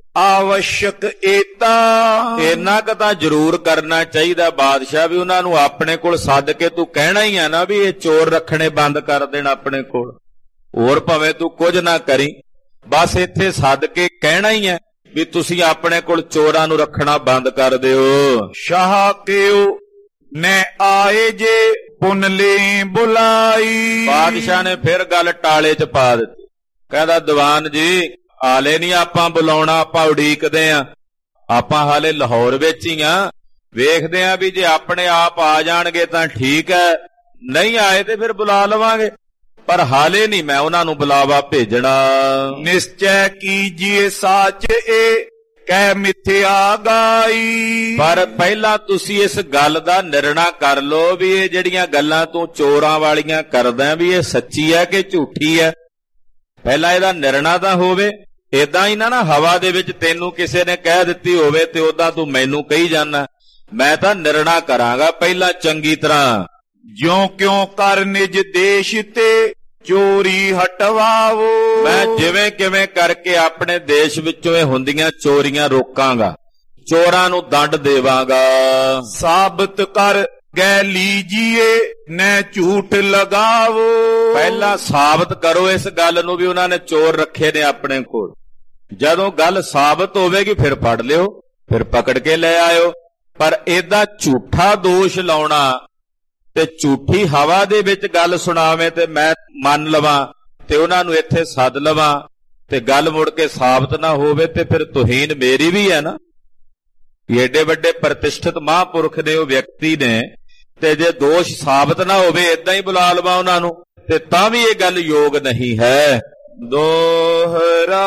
[SPEAKER 2] ਆਵਸ਼ਕ ਏਤਾ।
[SPEAKER 1] ਇੰਨਾ ਕੁ ਤਾਂ ਜ਼ਰੂਰ ਕਰਨਾ ਚਾਹੀਦਾ ਬਾਦਸ਼ਾਹ ਵੀ ਉਹਨਾਂ ਨੂੰ ਆਪਣੇ ਕੋਲ ਸੱਦ ਕੇ ਤੂੰ ਕਹਿਣਾ ਹੀ ਆ ਨਾ ਵੀ ਇਹ ਚੋਰ ਰੱਖਣੇ ਬੰਦ ਕਰ ਦੇਣ ਆਪਣੇ ਕੋਲ, ਹੋਰ ਭਾਵੇਂ ਤੂੰ ਕੁਝ ਨਾ ਕਰੀ, ਬਸ ਇੱਥੇ ਸੱਦ ਕੇ ਕਹਿਣਾ ਹੀ ਹੈ ਵੀ ਤੁਸੀਂ ਆਪਣੇ ਕੋਲ ਚੋਰਾਂ ਨੂੰ ਰੱਖਣਾ ਬੰਦ ਕਰ ਦਿਓ।
[SPEAKER 2] ਸ਼ਾਹ ਕਿਉ ਨੇ ਆਏ ਜੇ ਪੁਨ ਲੈ ਬੁਲਾਈ।
[SPEAKER 1] ਬਾਦਸ਼ਾਹ ਨੇ ਫਿਰ ਗੱਲ ਟਾਲੇ 'ਚ ਪਾ ਦਿੱਤੀ। ਕਹਿੰਦਾ ਦੀਵਾਨ ਜੀ ਹਾਲੇ ਨਹੀਂ ਆਪਾਂ ਬੁਲਾਉਣਾ, ਆਪਾਂ ਉਡੀਕਦੇ ਆਂ, ਆਪਾਂ ਹਾਲੇ ਲਾਹੌਰ ਵਿੱਚ ਹੀ ਆਂ, ਵੇਖਦੇ ਆਂ ਵੀ ਜੇ ਆਪਣੇ ਆਪ ਆ ਜਾਣਗੇ ਤਾਂ ਠੀਕ ਹੈ, ਨਹੀਂ ਆਏ ਤੇ ਫਿਰ ਬੁਲਾ ਲਵਾਂਗੇ, ਪਰ ਹਾਲੇ ਨਹੀਂ ਮੈਂ ਉਹਨਾਂ ਨੂੰ ਬੁਲਾਵਾ ਭੇਜਣਾ।
[SPEAKER 2] ਨਿਸ਼ਚੈ ਕੀਜੀਏ ਸਾਚ ਏ ਕਹਿ ਮਿਥਿਆ ਗਾਈ।
[SPEAKER 1] ਪਰ ਪਹਿਲਾਂ ਤੁਸੀਂ ਇਸ ਗੱਲ ਦਾ ਨਿਰਣਾ ਕਰ ਲਓ ਵੀ ਇਹ ਜਿਹੜੀਆਂ ਗੱਲਾਂ ਤੂੰ ਚੋਰਾਂ ਵਾਲੀਆਂ ਕਰਦਾ ਵੀ ਇਹ ਸੱਚੀ ਹੈ ਕਿ ਝੂਠੀ ਹੈ। ਪਹਿਲਾਂ ਇਹਦਾ ਨਿਰਣਾ ਤਾਂ ਹੋਵੇ। ਏਦਾਂ ਹੀ ਨਾ ਹਵਾ ਦੇ ਵਿੱਚ ਤੈਨੂੰ ਕਿਸੇ ਨੇ ਕਹਿ ਦਿੱਤੀ ਹੋਵੇ ਤੇ ਉਦਾਂ ਤੂੰ ਮੈਨੂੰ ਕਹੀ ਜਾਣਾ। ਮੈਂ ਤਾਂ ਨਿਰਣਾ ਕਰਾਂਗਾ ਪਹਿਲਾਂ ਚੰਗੀ ਤਰ੍ਹਾਂ।
[SPEAKER 2] ਜਿਉਂ ਕਿਉਂ ਕਰ ਨਿਜ ਦੇਸ਼ ਤੇ ਚੋਰੀ ਹਟਵਾਵੋ।
[SPEAKER 1] ਮੈਂ ਜਿਵੇਂ ਕਿਵੇਂ ਕਰਕੇ ਆਪਣੇ ਦੇਸ਼ ਵਿੱਚੋਂ ਇਹ ਹੁੰਦੀਆਂ ਚੋਰੀਆਂ ਰੋਕਾਂਗਾ, ਚੋਰਾਂ ਨੂੰ ਦੰਡ ਦੇਵਾਂਗਾ।
[SPEAKER 2] ਸਾਬਤ ਕਰ ਗੈ ਲੀਜੀਏ ਨੈ ਝੂਠ ਲਗਾਵੋ।
[SPEAKER 1] ਪਹਿਲਾਂ ਸਾਬਤ ਕਰੋ ਇਸ ਗੱਲ ਨੂੰ ਵੀ ਉਹਨਾਂ ਨੇ ਚੋਰ ਰੱਖੇ ਨੇ ਆਪਣੇ ਕੋਲ। ਜਦੋਂ ਗੱਲ ਸਾਬਤ ਹੋਵੇਗੀ ਫਿਰ ਫੜ ਲਿਓ, ਫਿਰ ਪਕੜ ਕੇ ਲੈ ਆਇਓ। ਪਰ ਏਦਾਂ ਝੂਠਾ ਦੋਸ਼ ਲਾਉਣਾ ਤੇ ਝੂਠੀ ਹਵਾ ਦੇ ਵਿੱਚ ਗੱਲ ਸੁਣਾਵੇਂ ਤੇ ਮੈਂ ਮੰਨ ਲਵਾਂ ਤੇ ਉਹਨਾਂ ਨੂੰ ਇੱਥੇ ਸੱਦ ਲਵਾਂ ਤੇ ਗੱਲ ਮੁੜ ਕੇ ਸਾਬਤ ਨਾ ਹੋਵੇ ਤੇ ਫਿਰ ਤੁਹੀਨ ਮੇਰੀ ਵੀ ਹੈ ਨਾ। ਏਡੇ ਵੱਡੇ ਪ੍ਰਤਿਸ਼ਠਿਤ ਮਹਾਂਪੁਰਖ ਨੇ, ਉਹ ਵਿਅਕਤੀ ਨੇ, ਤੇ ਜੇ ਦੋਸ਼ ਸਾਬਤ ਨਾ ਹੋਵੇ ਏਦਾਂ ਹੀ ਬੁਲਾ ਲਵਾਂ ਉਹਨਾਂ ਨੂੰ ਤੇ ਤਾਂ ਵੀ ਇਹ ਗੱਲ ਯੋਗ ਨਹੀਂ ਹੈ।
[SPEAKER 2] ਦੋਹਰਾ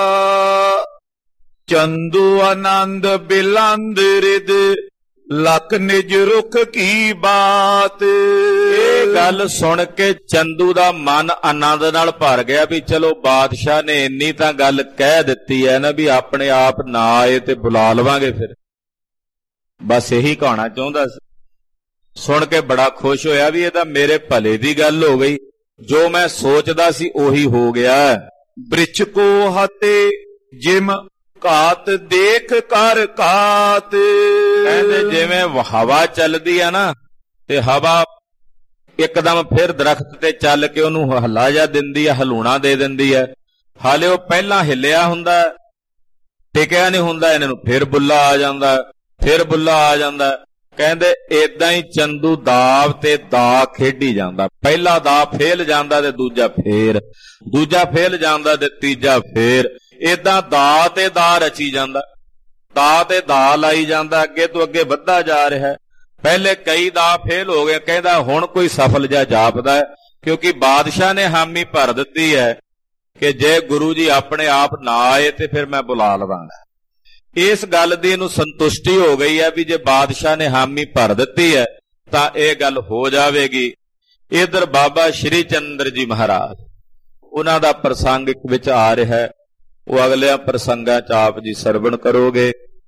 [SPEAKER 2] ਚੰਦੂ ਆਨੰਦ ਬਿਲੰਦ ਰਿਦ ਲਖ ਨਿਜ ਰੁਖ ਕੀ ਬਾਤ।
[SPEAKER 1] ਇਹ ਗੱਲ ਸੁਣ ਕੇ ਚੰਦੂ ਦਾ ਮਨ ਆਨੰਦ ਨਾਲ ਭਰ ਗਿਆ ਵੀ ਚਲੋ ਬਾਦਸ਼ਾਹ ਨੇ ਇੰਨੀ ਤਾਂ ਗੱਲ ਕਹਿ ਦਿੱਤੀ ਹੈ ਨਾ ਵੀ ਆਪਣੇ ਆਪ ਨਾ ਆਏ ਤੇ ਬੁਲਾ ਲਵਾਂਗੇ। ਫਿਰ ਬਸ ਇਹੀ ਕਹਾਉਣਾ ਚਾਹੁੰਦਾ ਸੀ। ਸੁਣ ਕੇ ਬੜਾ ਖੁਸ਼ ਹੋਇਆ ਵੀ ਇਹ ਤਾਂ ਮੇਰੇ ਭਲੇ ਦੀ ਗੱਲ ਹੋ ਗਈ, ਜੋ ਮੈਂ ਸੋਚਦਾ ਸੀ ਉਹੀ ਹੋ ਗਿਆ।
[SPEAKER 2] ਬ੍ਰਿਛ ਕੋ ਹਤੇ ਜਿਮ ਘਾਤ ਦੇਖ ਕਰ ਘਾਤ।
[SPEAKER 1] ਕਹਿੰਦੇ ਜਿਵੇਂ ਹਵਾ ਚੱਲਦੀ ਆ ਨਾ ਤੇ ਹਵਾ ਇੱਕਦਮ ਫਿਰ ਦਰਖਤ ਤੇ ਚੱਲ ਕੇ ਉਹਨੂੰ ਹੱਲਾ ਜਾ ਦਿੰਦੀ ਆ, ਹਲੂਣਾ ਦੇ ਦਿੰਦੀ ਹੈ। ਹਾਲੇ ਉਹ ਪਹਿਲਾਂ ਹਿੱਲਿਆ ਹੁੰਦਾ, ਟਿਕਿਆ ਨਹੀਂ ਹੁੰਦਾ, ਇਹਨਾਂ ਨੂੰ ਫਿਰ ਬੁੱਲਾ ਆ ਜਾਂਦਾ, ਫਿਰ ਬੁੱਲਾ ਆ ਜਾਂਦਾ। ਕਹਿੰਦੇ ਏਦਾਂ ਹੀ ਚੰਦੂ ਦਾਵ ਤੇ ਦਾ ਖੇਡੀ ਜਾਂਦਾ। ਪਹਿਲਾ ਦਾ ਫੇਲ ਜਾਂਦਾ ਤੇ ਦੂਜਾ ਫੇਲ ਜਾਂਦਾ ਤੇ ਤੀਜਾ ਫੇਰ। ਏਦਾਂ ਦਾ ਤੇ ਦਾ ਰਚੀ ਜਾਂਦਾ, ਦਾ ਤੇ ਦਾ ਲਾਈ ਜਾਂਦਾ, ਅੱਗੇ ਤੋਂ ਅੱਗੇ ਵੱਧਦਾ ਜਾ ਰਿਹਾ। ਪਹਿਲੇ ਕਈ ਦਾ ਫੇਲ ਹੋ ਗਏ, ਕਹਿੰਦਾ ਹੁਣ ਕੋਈ ਸਫਲ ਜਿਹਾ ਜਾਪਦਾ ਹੈ, ਕਿਉਂਕਿ ਬਾਦਸ਼ਾਹ ਨੇ ਹਾਮੀ ਭਰ ਦਿੱਤੀ ਹੈ ਕਿ ਜੇ ਗੁਰੂ ਜੀ ਆਪਣੇ ਆਪ ਨਾ ਆਏ ਤੇ ਫਿਰ ਮੈਂ ਬੁਲਾ ਲਵਾਂਗਾ। ਇਸ ਗੱਲ ਦੀ ਇਹਨੂੰ ਸੰਤੁਸ਼ਟੀ ਹੋ ਗਈ ਹੈ ਵੀ ਜੇ ਬਾਦਸ਼ਾਹ ਨੇ ਹਾਮੀ ਭਰ ਦਿੱਤੀ ਹੈ ਤਾਂ ਇਹ ਗੱਲ ਹੋ ਜਾਵੇਗੀ। ਇਧਰ ਬਾਬਾ ਸ਼੍ਰੀ ਚੰਦਰ ਜੀ ਮਹਾਰਾਜ, ਉਹਨਾਂ ਦਾ ਪ੍ਰਸੰਗ ਇੱਕ ਵਿੱਚ ਆ ਰਿਹਾ ਹੈ, ਉਹ ਅਗਲਿਆਂ ਪ੍ਰਸੰਗਾਂ ਚ ਆਪ ਜੀ ਸਰਵਣ ਕਰੋਗੇ।